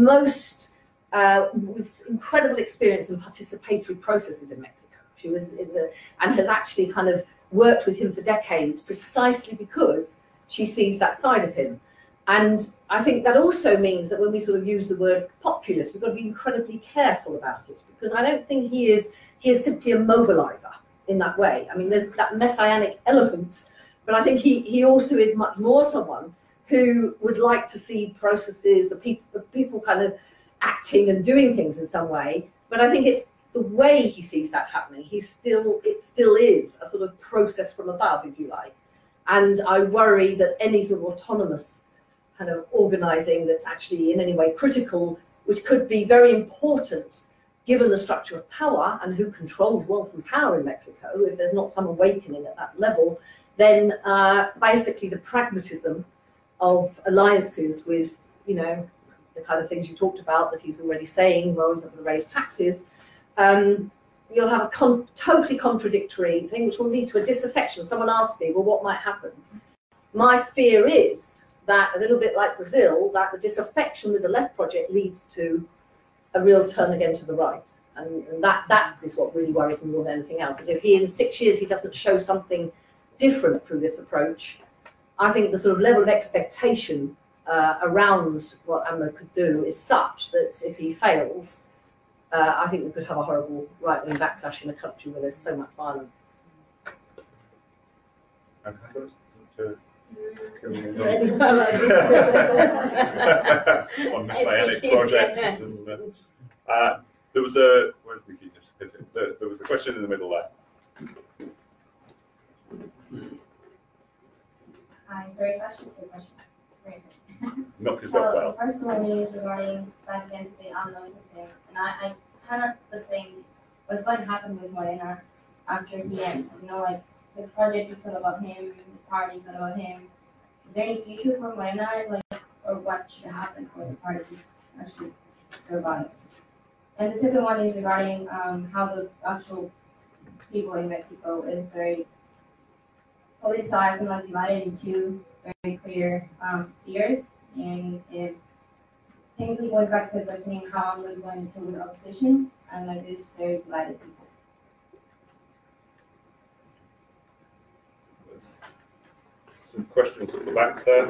most uh, with incredible experience in participatory processes in Mexico. She was is a, and has actually kind of worked with him for decades, precisely because she sees that side of him. And I think that also means that when we sort of use the word populist, we've got to be incredibly careful about it, because I don't think he is he is simply a mobilizer in that way. I mean, there's that messianic element, but I think he, he also is much more someone who would like to see processes, the people, the people kind of acting and doing things in some way. But I think it's the way he sees that happening. He's still, it still is a sort of process from above, if you like. And I worry that any sort of autonomous kind of organizing that's actually in any way critical, which could be very important given the structure of power and who controls wealth and power in Mexico, if there's not some awakening at that level, then uh, basically the pragmatism of alliances with, you know, the kind of things you talked about that he's already saying, well, he's not going to raise taxes, um, you'll have a con totally contradictory thing which will lead to a disaffection. Someone asked me, well, what might happen? My fear is that, a little bit like Brazil, that the disaffection with the left project leads to a real turn again to the right. And, and that, that is what really worries me more than anything else. And if he, in six years, he doesn't show something different through this approach, I think the sort of level of expectation uh, around what AMLO could do is such that if he fails, uh, I think we could have a horrible right-wing backlash in a country where there's so much violence. On messianic projects. And, uh, uh, there was a, where's Nikita? There, there was a question in the middle there. Hi, sorry, it's actually two questions. Great. Knock yourself So out. the first one is regarding back against the AMLO thing, and I, I kind of the thing what's going to happen with Morena after he ends. You know, like the project is all about him, the party is all about him. Is there any future for Morena, like, or what should happen for the party to actually survive? And the second one is regarding um, how the actual people in Mexico is very politicized and like divided into very clear um, spheres, and it technically going back to questioning how AMLO is going to deal with opposition and like this very divided people. There's some questions at the back there.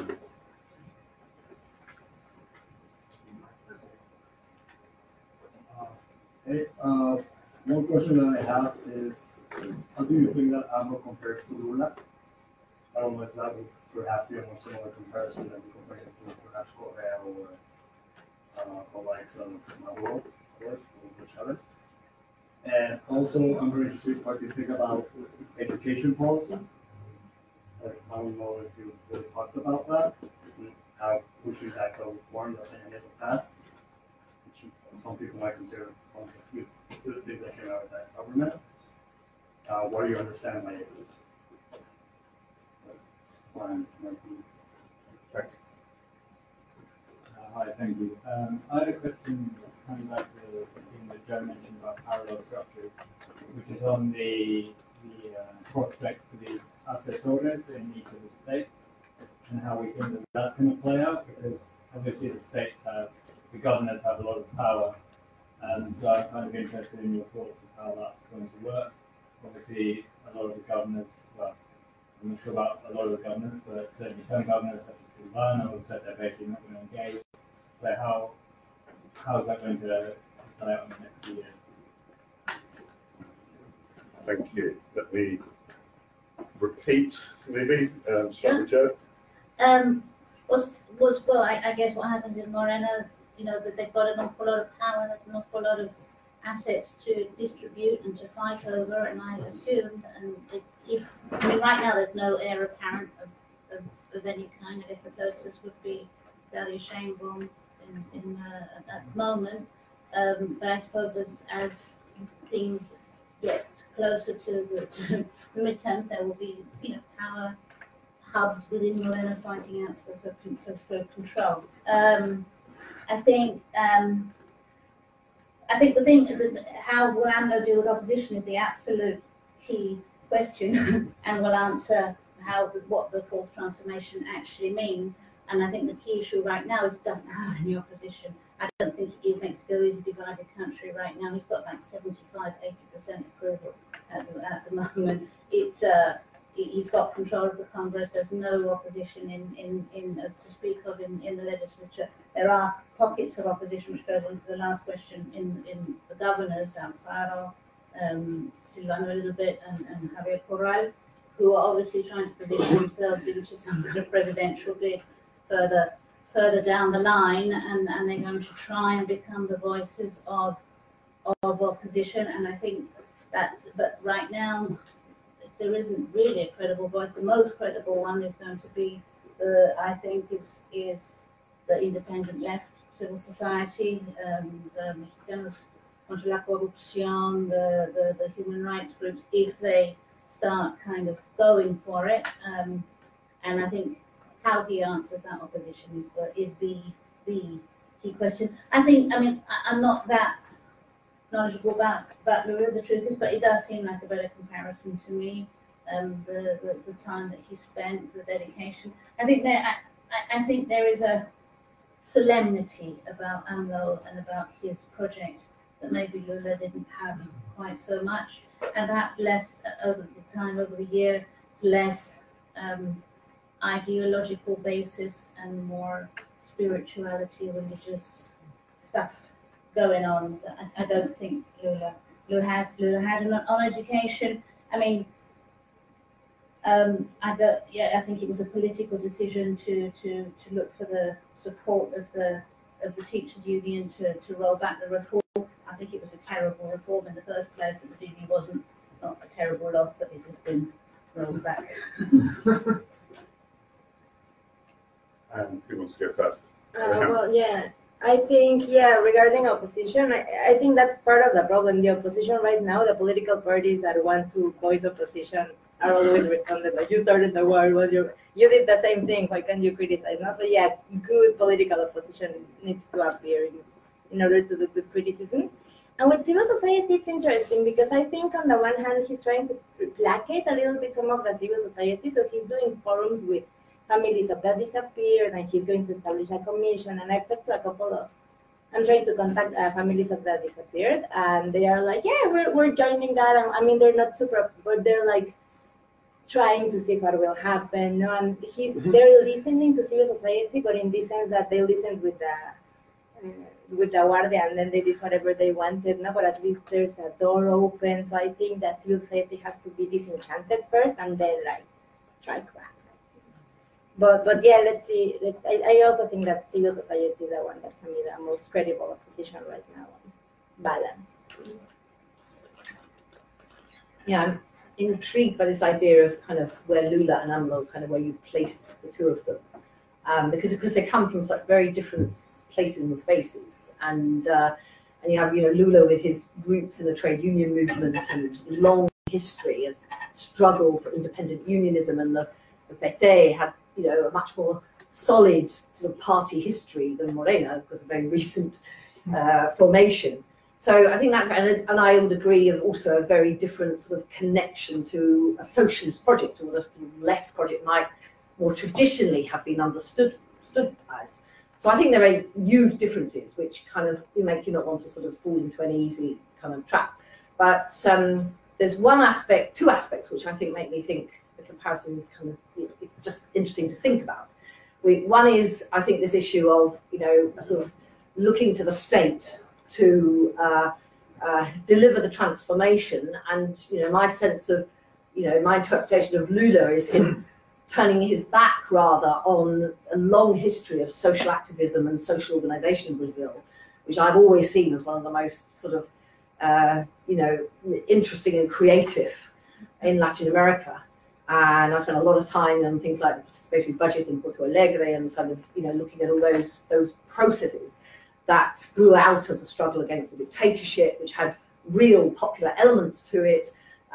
Hey, uh, one question that I have is, how do you think that AMLO compares to Lula? I don't know if that would perhaps be a more similar comparison than comparing it to perhaps Correa or uh, the likes of Maduro, of course, or Chavez. And also, I'm very interested in what you think about education policy. As I don't know if you really talked about that, how pushing that go reform that they had in the past, which some people might consider one of the few good things that came out of that government. Uh, what do you understand by it? Plan might be. Thanks. Uh, hi, thank you. Um, I had a question coming back to the thing that Joe mentioned about parallel structures, which is on the, the uh, prospect for these assessores in each of the states and how we think that that's going to play out, because obviously the states have, the governors have a lot of power, and so I'm kind of interested in your thoughts of how that's going to work. Obviously, a lot of the governors, well, I'm not sure about a lot of the governors, but certainly some governors, such as Silvano, have said they're basically not going to engage. So how how is that going to play out in the next few years? Thank you. Let me repeat, maybe, um, Sure. Joe? Um, was, was, well, I, I guess what happens in Morena, you know, that they've got an awful lot of power, there's an awful lot of assets to distribute and to fight over, and I assume, and it, if, I mean, right now there's no heir apparent of, of, of any kind. I guess the closest would be Daria Sheinbaum in, in uh, at that moment. Um, but I suppose as, as things get closer to the, to the midterms, there will be, you know, power hubs within Morena fighting out for, for, for control. Um, I think um, I think the thing, the, how will AMLO deal with opposition is the absolute key question, and will answer how the, what the fourth transformation actually means. And I think the key issue right now is it doesn't have any opposition. I don't think Mexico is a divided country right now. He's got like seventy-five, eighty percent approval at the, at the moment. It's uh, he's got control of the Congress. There's no opposition in, in, in uh, to speak of in, in the legislature. There are pockets of opposition, which goes on to the last question, in, in the governors, Amparo, um, Silvano a little bit, and, and Javier Corral, who are obviously trying to position themselves into some kind of presidential bid further further down the line, and, and they're going to try and become the voices of of opposition. And I think that's, but right now there isn't really a credible voice. The most credible one is going to be the, I think, is is the independent left, civil society, um, the Mexicanos contra la Corrupción, the, the, the human rights groups, if they start kind of going for it. Um, and I think how he answers that opposition is the is the the key question. I think, I mean, I, I'm not that knowledgeable about, about Lula, the truth is, but it does seem like a better comparison to me. Um, the, the, the time that he spent, the dedication. I think there, I, I think there is a solemnity about AMLO and about his project that maybe Lula didn't have quite so much, and perhaps less over the time, over the year, less um, ideological basis and more spirituality, religious stuff going on. I, I don't think Lula, Lula had, Lula had an on education. I mean, um, I don't. Yeah, I think it was a political decision to to to look for the support of the of the teachers' union to to roll back the reform. I think it was a terrible reform in the first place. That the D V wasn't. It's not a terrible loss that it has been rolled back. Um, who wants to go first? Uh, well, yeah, I think, yeah, regarding opposition, I, I think that's part of the problem. The opposition right now, the political parties that want to voice opposition are always responded like, you started the war, was your, you did the same thing, why can't you criticize? Now, so yeah, good political opposition needs to appear in, in order to do good criticisms. And with civil society, it's interesting because I think on the one hand, he's trying to placate a little bit some of the civil society, so he's doing forums with families of that disappeared, and he's going to establish a commission. And I've talked to a couple of, I'm trying to contact uh, families of that disappeared, and they are like, yeah, we're, we're joining that. And, I mean, they're not super, but they're like trying to see what will happen. No, and he's mm-hmm. they're listening to civil society, but in the sense that they listened with the uh, with the Guardia, and then they did whatever they wanted. No, but at least there's a door open. So I think that civil society has to be disenchanted first, and then like strike back. But but yeah, let's see. Let's, I, I also think that civil society is the one that can be the most credible opposition right now. Balance. Yeah, I'm intrigued by this idea of kind of where Lula and AMLO, kind of where you placed the two of them, um, because because they come from such very different places and spaces, and uh, and you have you know Lula with his roots in the trade union movement and long history of struggle for independent unionism, and the, the P T had you know a much more solid sort of party history than Morena, because a very recent uh, formation. So I think that's, and, and I would agree, and also a very different sort of connection to a socialist project, or the left project might more traditionally have been understood, understood as. So I think there are huge differences, which kind of make you not want to sort of fall into any easy kind of trap. But um, there's one aspect, two aspects, which I think make me think the comparison is kind of, it's just interesting to think about. We, one is, I think, this issue of, you know, sort of looking to the state to uh, uh, deliver the transformation, and you know my sense of you know, my interpretation of Lula is him turning his back rather on a long history of social activism and social organization in Brazil, which I've always seen as one of the most sort of, uh, you know, interesting and creative in Latin America. And I spent a lot of time on things like the participatory budget in Porto Alegre and kind of, you know, looking at all those, those processes that grew out of the struggle against the dictatorship, which had real popular elements to it,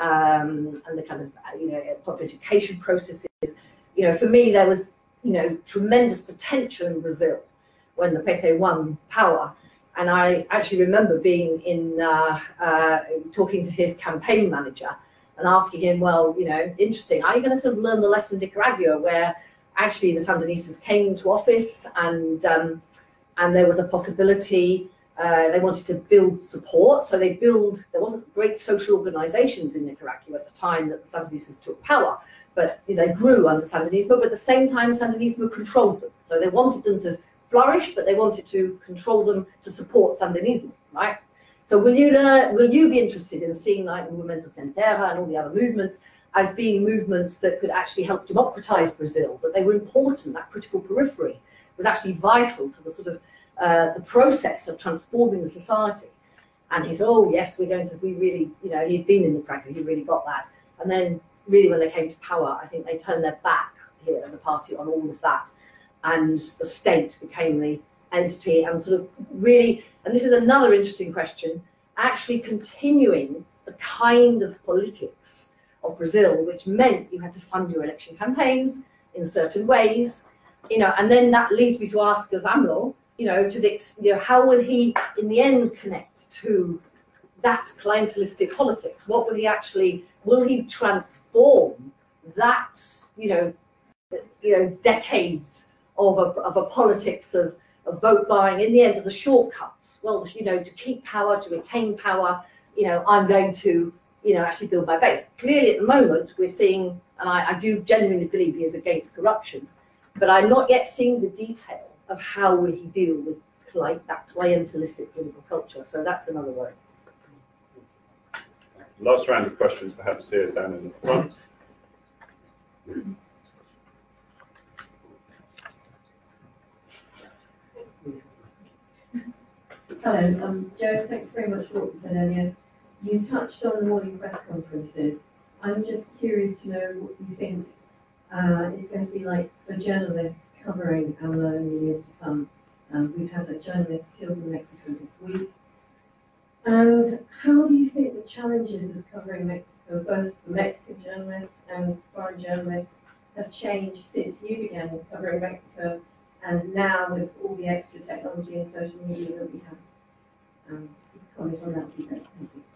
um, and the kind of, you know, popular education processes. You know, for me, there was, you know, tremendous potential in Brazil when the P T won power. And I actually remember being in, uh, uh, talking to his campaign manager and asking him, well, you know, interesting, are you going to sort of learn the lesson in Nicaragua where actually the Sandinistas came into office and um, and there was a possibility, uh, they wanted to build support, so they build, there wasn't great social organizations in Nicaragua at the time that the Sandinistas took power, but they grew under Sandinismo, but at the same time Sandinismo controlled them. So they wanted them to flourish, but they wanted to control them to support Sandinismo, right? So will you, uh, will you be interested in seeing like Movimento Sem Terra and all the other movements as being movements that could actually help democratize Brazil, that they were important, that critical periphery was actually vital to the sort of uh, the process of transforming the society? And he said, oh yes, we're going to, we really, you know, he'd been in Nicaragua, he really got that. And then really when they came to power, I think they turned their back here in the party on all of that. And the state became the entity and sort of really, and this is another interesting question, actually continuing the kind of politics of Brazil, which meant you had to fund your election campaigns in certain ways, you know, and then that leads me to ask of AMLO, you know, to the, you know, how will he in the end connect to that clientelistic politics? What will he actually, will he transform that, you know, you know, decades of a, of a politics of, of vote buying, in the end of the shortcuts? Well, you know, to keep power, to retain power, you know, I'm going to, you know, actually build my base. Clearly at the moment we're seeing, and I, I do genuinely believe he is against corruption, but I'm not yet seeing the detail of how will he deal with like that clientelistic political culture. So that's another way. Last round of questions perhaps here down in the front. Hello, um, Joe, thanks very much for what you said earlier. You touched on the morning press conferences. I'm just curious to know what you think uh, it's going to be like for journalists covering AMLO in the years to come. Um, we've had a journalist killed in Mexico this week. And how do you think the challenges of covering Mexico, both for Mexican journalists and foreign journalists, have changed since you began covering Mexico and now with all the extra technology and social media that we have? Um, if you could comment on that would be great. Thank you.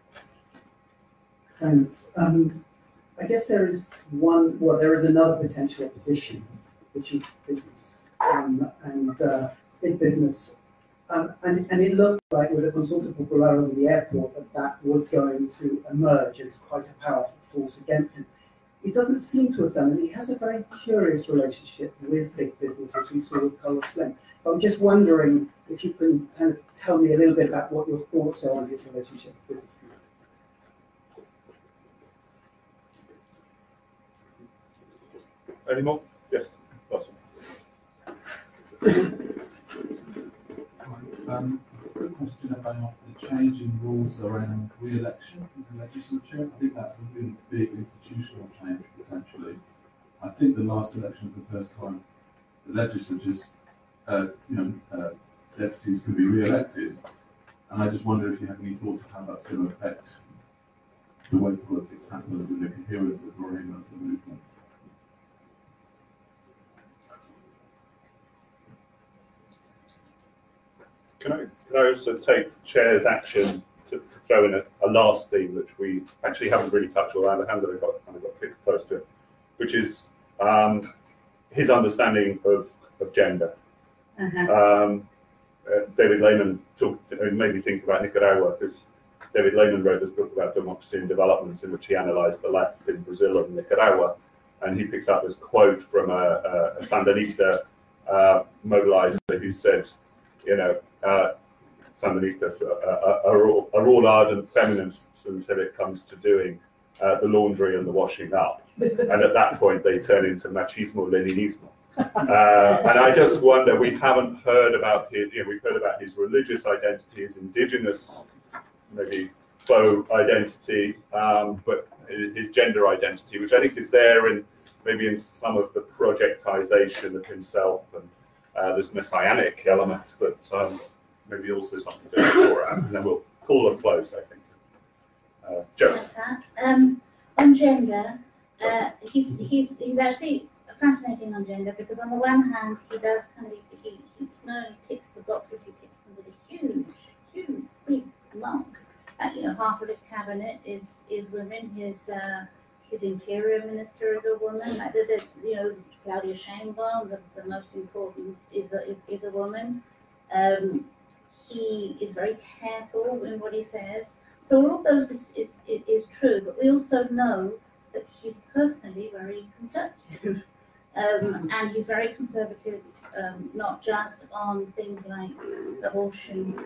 Thanks. Um, I guess there is one, well, there is another potential opposition, which is business um, and uh, big business. Um, and, and it looked like with the Consulta Popular over the airport that that was going to emerge as quite a powerful force against him. It doesn't seem to have done, and he has a very curious relationship with big business, as we saw with Carlos Slim. But I'm just wondering if you can kind of tell me a little bit about what your thoughts are on his relationship with business. Any more? Yes, last one. Um, quick question about the change in rules around re-election in the legislature. I think that's a really big institutional change, potentially. I think the last election was the first time the legislatures, uh, you know, uh, deputies could be re-elected. And I just wonder if you have any thoughts of how that's going to affect the way politics happens and the coherence of Moreno as a movement. Can I, can I also take Chair's action to, to throw in a, a last theme, which we actually haven't really touched on, Alejandro got, kind of got kicked close to it, which is um, his understanding of, of gender. Uh-huh. Um, uh, David Lehman talked, it made me think about Nicaragua, because David Lehman wrote this book about democracy and development in which he analysed the left in Brazil and Nicaragua, and he picks up this quote from a, a, a Sandinista uh, mobilizer who said, you know, uh, Sandinistas are, are, are, all, are all ardent feminists until it comes to doing uh, the laundry and the washing up. And at that point, they turn into machismo leninismo. Uh, and I just wonder, we haven't heard about his, you know, we've heard about his religious identity, his indigenous, maybe faux identity, um, but his gender identity, which I think is there in maybe in some of the projectization of himself, and uh, this messianic element, but um, maybe also something to do more at. And then we'll call a close, I think. Uh, Joe. Um, on gender, uh, he's, he's, he's actually fascinating on gender, because on the one hand he does kind of he, he not only ticks the boxes, he ticks them with a huge, huge, big mark. Uh, you know, half of his cabinet is is women. His uh, his interior minister is a woman. Like the, the you know Claudia Sheinbaum, the, the most important is a is, is a woman. Um, he is very careful in what he says. So all of those is is, is, is true, but we also know that he's personally very conservative. Um, and he's very conservative, um, not just on things like abortion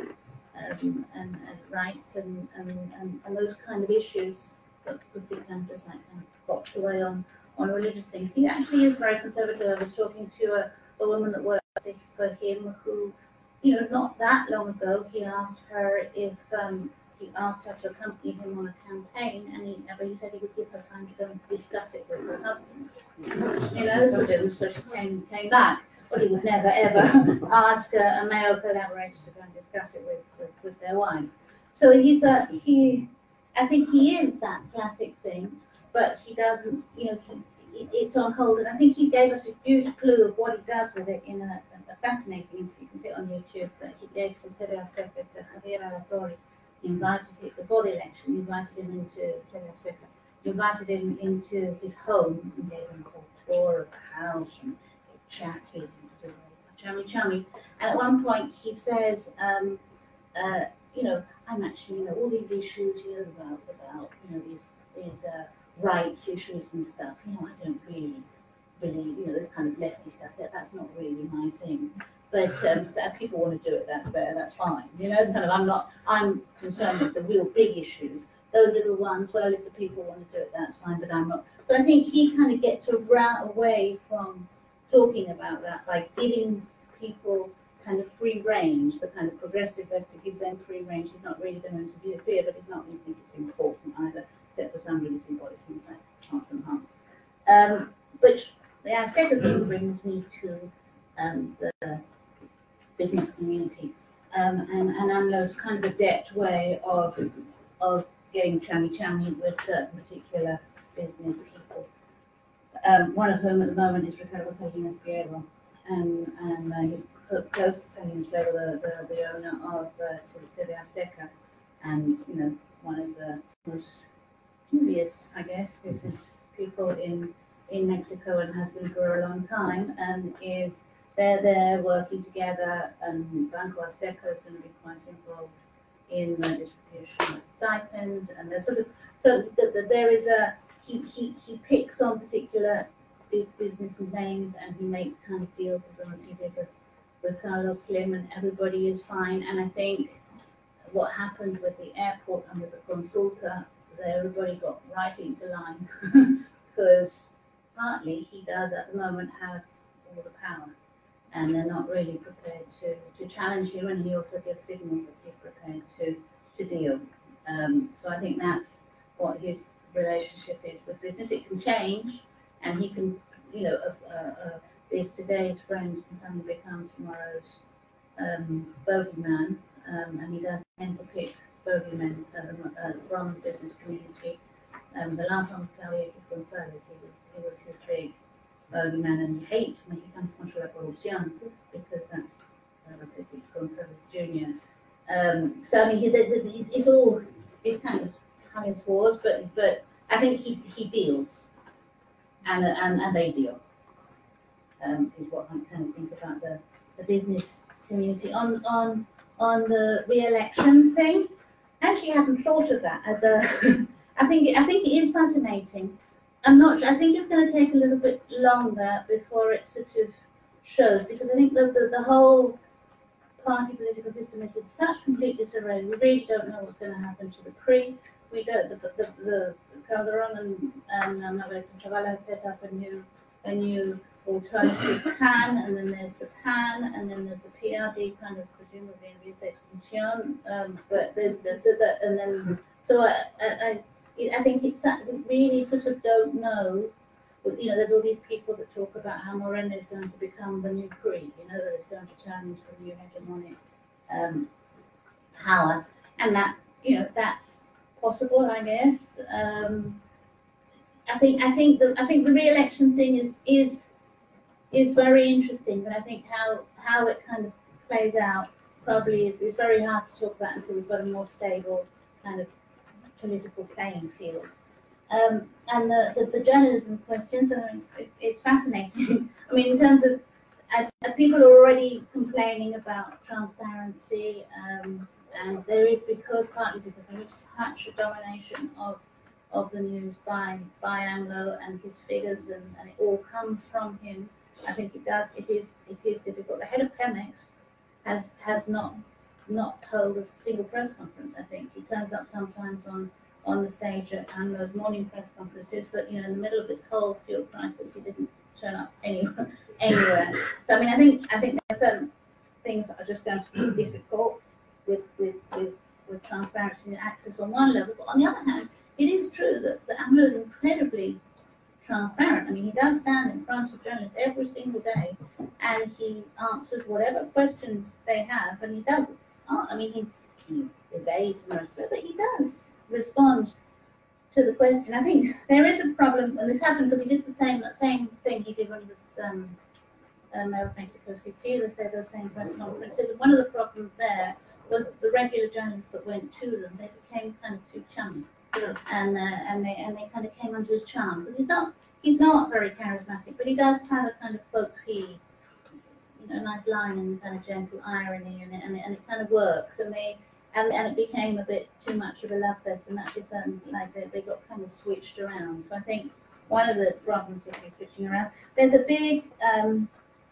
um, and, and rights and, and, and, and those kind of issues that could be kind of just like kind of boxed away on, on religious things. He actually is very conservative. I was talking to a, a woman that worked for him who, you know, not that long ago, he asked her if um, he asked her to accompany him on a campaign, and he, but he said he would give her time to go and discuss it with her husband. You know, so, that, so she came came back. But he would never ever ask a, a male collaborator to go and discuss it with, with, with their wife. So he's a he. I think he is that classic thing, but he doesn't. You know, he, it's on hold, and I think he gave us a huge clue of what he does with it in a, a fascinating interview. You can see it on YouTube that he gave to T V Azteca, to Javier Alatorre. He invited him before the election. He invited him into T V Azteca. He invited him into his home and gave him a tour of the house and chatted and chummy chummy. And at one point he says, um, uh, you know, I'm actually, you know, all these issues, you know, about about you know these these uh, rights issues and stuff. You know, I don't really believe, you know, this kind of lefty stuff. That that's not really my thing. But um, if people want to do it, that's there, that's fine. You know, it's kind of, I'm not, I'm concerned with the real big issues. Those little ones, well, if the people want to do it, that's fine, but I'm not. So I think he kind of gets away from talking about that by giving people kind of free range, the kind of progressive left to give them free range. He's not really going to interfere, but he's not going to think it's important either, except for some really symbolic things like half and half. Um, which the Azteca thing brings me to um, the business community, um, and, and AMLO's kind of adept way of of getting chummy-chummy with certain particular business people. Um, one of whom at the moment is Ricardo Salinas Pliego, and, and uh, he's close to Salinas Pliego, the, the, the owner of uh, T V Azteca, and you know, one of the most curious, I guess, business people in in Mexico, and has been for a long time, and is they're there working together, and Banco Azteca is going to be quite involved in the distribution of stipends, and there's sort of, so that the, there is a, he, he, he picks on particular big business names, and he makes kind of deals with them, as he did with, with Carlos Slim, and everybody is fine. And I think what happened with the airport and with the consulta, everybody got right into line, because partly he does at the moment have all the power, and they're not really prepared to, to challenge him, and he also gives signals that he's prepared to, to deal. Um, so I think that's what his relationship is with business. It can change, and he can, you know, uh, uh, is today's friend can suddenly become tomorrow's um, bogeyman, um, and he does tend to pick bogeymen uh, uh, from the business community. Um, the last one was Claudius Gonzalez. He was, he was his big bogeyman, and he hates Mexicanos contra la Corrupción, because that's Rodríguez Gonzalez Junior Um, so I mean, he, the, the, it's, it's all it's kind of highest wars, but but I think he, he deals, and and and they deal. Um, is what I kind of think about the, the business community on on on the re-election thing. I actually hadn't thought of that as a. I think I think it is fascinating. I'm not. I think it's going to take a little bit longer before it sort of shows, because I think that the, the whole party political system is in such complete disarray. We really don't know what's going to happen to the P R I. we don't. The the, the Calderon and and um, Alberto Zavala have set up a new a new alternative PAN, and then there's the PAN, and then there's the P R D, kind of presumably in this extinction. Um, but there's the, the, the and then so I I I think it's that we really sort of don't know. You know, there's all these people that talk about how Morena is going to become the new Cree. You know, that it's going to turn into a new hegemonic um, power, and that you know that's possible, I guess. Um, I think I think the I think the re-election thing is is is very interesting, but I think how how it kind of plays out probably is, is very hard to talk about until we've got a more stable kind of political playing field. Um, and the, the, the journalism questions, I mean, it's, it, it's fascinating. I mean, in terms of uh, people are already complaining about transparency, um, and there is because partly because there is such a domination of of the news by by AMLO and his figures, and, and it all comes from him. I think it does. It is. It is difficult. The head of Pemex has has not not held a single press conference. I think he turns up sometimes on on the stage at AMLO's morning press conferences, but you know, in the middle of this whole fuel crisis, he didn't turn up anywhere. anywhere. So I mean, I think I think there are certain things that are just going to be difficult with with with, with transparency and access on one level. But on the other hand, it is true that, that AMLO is incredibly transparent. I mean, he does stand in front of journalists every single day, and he answers whatever questions they have, and he does. I mean, he, he evades and the rest of it, but he does respond to the question. I think there is a problem, and this happened because he did the same that same thing he did when he was um, uh, Mayor of Mexico City. They said those same press conferences. And one of the problems there was that the regular journalists that went to them, they became kind of too chummy. Yeah. And uh, and they and they kind of came under his charm, because he's not he's not very charismatic, but he does have a kind of folksy, you know, nice line and kind of gentle irony, and it, and it, and it kind of works. And they and and it became a bit too much of a love fest, and actually certain like they, they got kind of switched around. So I think one of the problems with me switching around, there's a big um,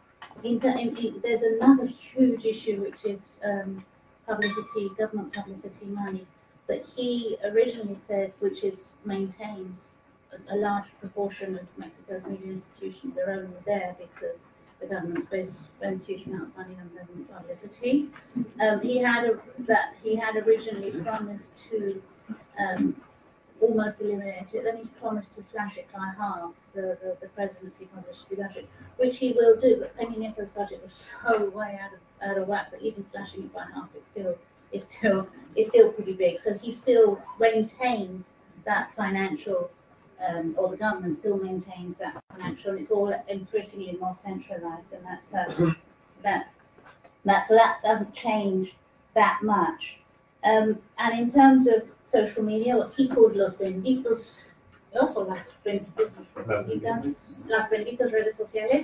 in, in, in, there's another huge issue, which is um, publicity, government publicity money, that he originally said, which is maintains a, a large proportion of Mexico's media institutions are only there because the government spends, spends huge amount of money on government publicity. Um, he had a, that he had originally promised to um, almost eliminate it. Then he promised to slash it by half, the, the, the presidency publicity budget, which he will do. But Peña Nieto's budget was so way out of out of whack that even slashing it by half, it's still is still is still pretty big. So he still maintains that financial, um, or the government still maintains that financial. It's all increasingly more centralized, and that's uh, that's that. So that doesn't change that much. Um, and in terms of social media, what he calls los benditos, also las benditas, benditas las benditas redes sociales.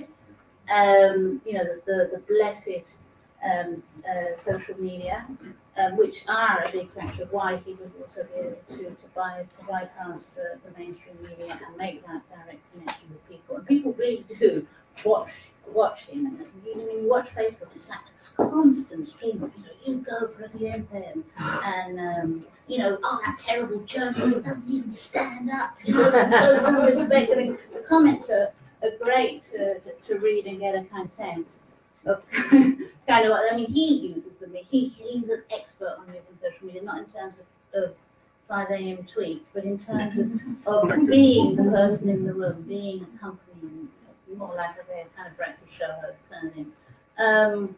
Um, you know, the the, the blessed um, uh, social media. Um, which are a big factor of why people will also be able to, to, buy, to bypass the, the mainstream media and make that direct connection with people. And people really do watch watch him. And you, when you watch Facebook, it's like this constant stream of, you know, you go presidente, and, um, you know, oh, that terrible journalist doesn't even stand up, you know, show some respect. I mean, the comments are, are great to, to, to read and get a kind of sense of kind of what, I mean, he uses them. He, he's an expert on using social media, not in terms of, of five A M tweets, but in terms of, of being the person in the room, being accompanying, more like a kind of breakfast show host kind of thing. Um,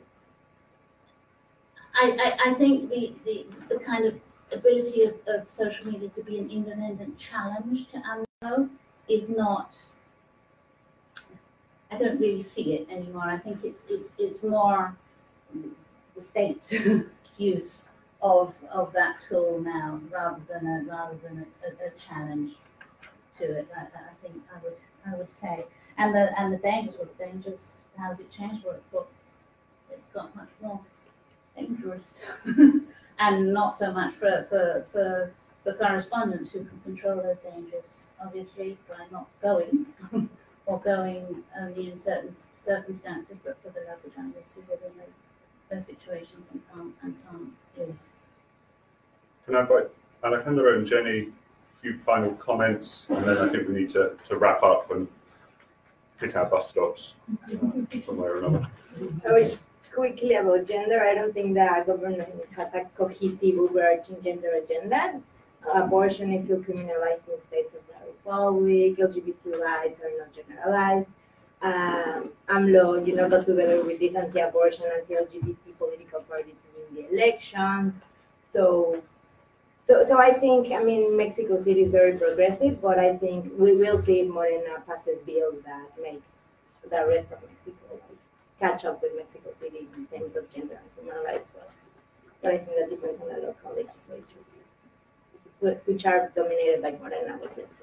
I, I, I think the, the, the kind of ability of, of social media to be an independent challenge to AMLO is not, I don't really see it anymore. I think it's it's it's more the state's use of of that tool now, rather than a rather than a, a, a challenge to it. I, I think I would I would say, and the and the dangers. What the dangers? How has it changed? Well, it's got it's got much more dangerous, and not so much for for for for correspondents who can control those dangers, obviously, by not going. Or going only in certain circumstances, but for the local journalists who live in those, those situations and can't and can't live. Can I invite Alejandro and Jenny, a few final comments, and then I think we need to, to wrap up and hit our bus stops uh, somewhere or another. Oh, it's quickly about gender. I don't think that government has a cohesive overarching gender agenda. Abortion is still criminalized in states of the Republic. L G B T rights are not generalized. Um, AMLO, you know, got together with this anti-abortion, anti-L G B T political party to win the elections. So, so, so I think, I mean, Mexico City is very progressive, but I think we will see if Morena passes bills that make the rest of Mexico like, catch up with Mexico City in terms of gender and human rights. But, but I think that depends on the local legislatures, which are dominated by Morena.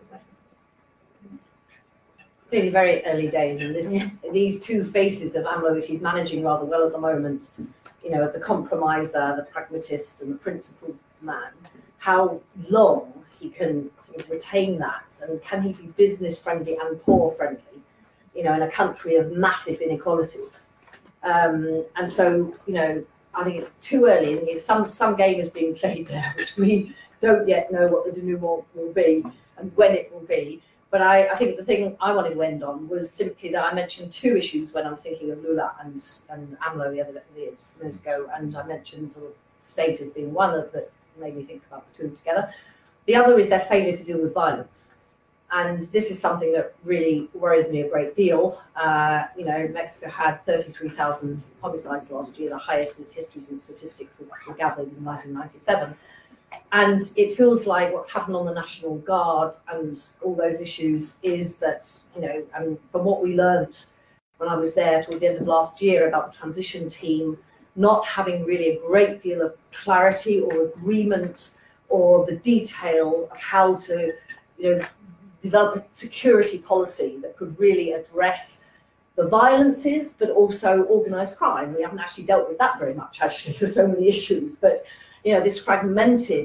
Clearly very early days, and this, yeah. these two faces of AMLO that he's managing rather well at the moment, you know, the compromiser, the pragmatist, and the principled man, how long he can sort of retain that, and can he be business friendly and poor friendly, you know, in a country of massive inequalities. Um, and so, you know, I think it's too early. I think it's some some game is being played there, which we don't yet know what the denouement will be and when it will be. But I, I think the thing I wanted to end on was simply that I mentioned two issues when I was thinking of Lula and, and AMLO the other day, just a minute ago, and I mentioned sort of state as being one of that made me think about the two together. The other is their failure to deal with violence. And this is something that really worries me a great deal. Uh, you know, Mexico had thirty-three thousand homicides last year, the highest in its history since statistics were gathered in nineteen ninety-seven. And it feels like what's happened on the National Guard and all those issues is that, you know, and from what we learned when I was there towards the end of last year about the transition team not having really a great deal of clarity or agreement or the detail of how to, you know, develop a security policy that could really address the violences, but also organised crime. We haven't actually dealt with that very much, actually, for so many issues. But you know, this fragmented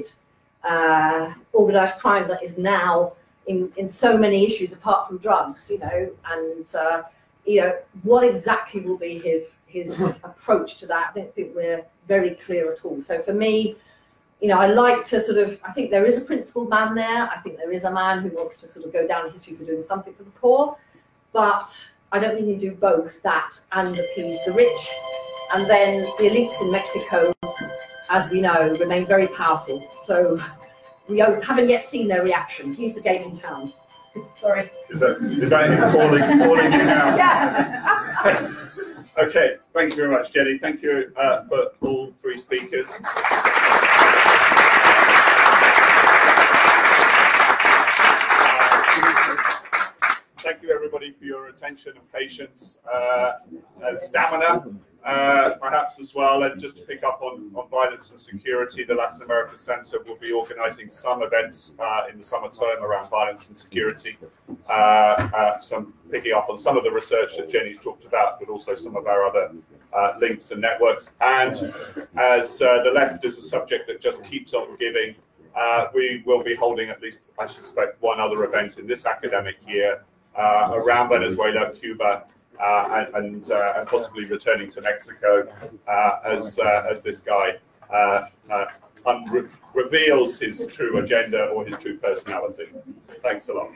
uh, organised crime that is now in, in so many issues apart from drugs, you know, and, uh, you know, what exactly will be his his approach to that? I don't think we're very clear at all. So for me, you know, I like to sort of, I think there is a principled man there. I think there is a man who wants to sort of go down in history for doing something for the poor, but I don't think you do both that and appease the rich. And then the elites in Mexico, as we know, remain very powerful. So we haven't yet seen their reaction. Here's the game in town. Sorry. Is that is that him calling calling you now? Yeah. Okay. Thank you very much, Jenny. Thank you uh, for all three speakers. Thank you, everybody, for your attention and patience uh, and stamina, uh, perhaps as well. And just to pick up on, on violence and security, the Latin America Center will be organizing some events uh, in the summer term around violence and security, uh, uh, some picking up on some of the research that Jenny's talked about, but also some of our other uh, links and networks. And as uh, the left is a subject that just keeps on giving, uh, we will be holding at least, I suspect, one other event in this academic year Uh, around Venezuela, Cuba, uh, and, and, uh, and possibly returning to Mexico uh, as uh, as this guy uh, uh, re reveals his true agenda or his true personality. Thanks a lot.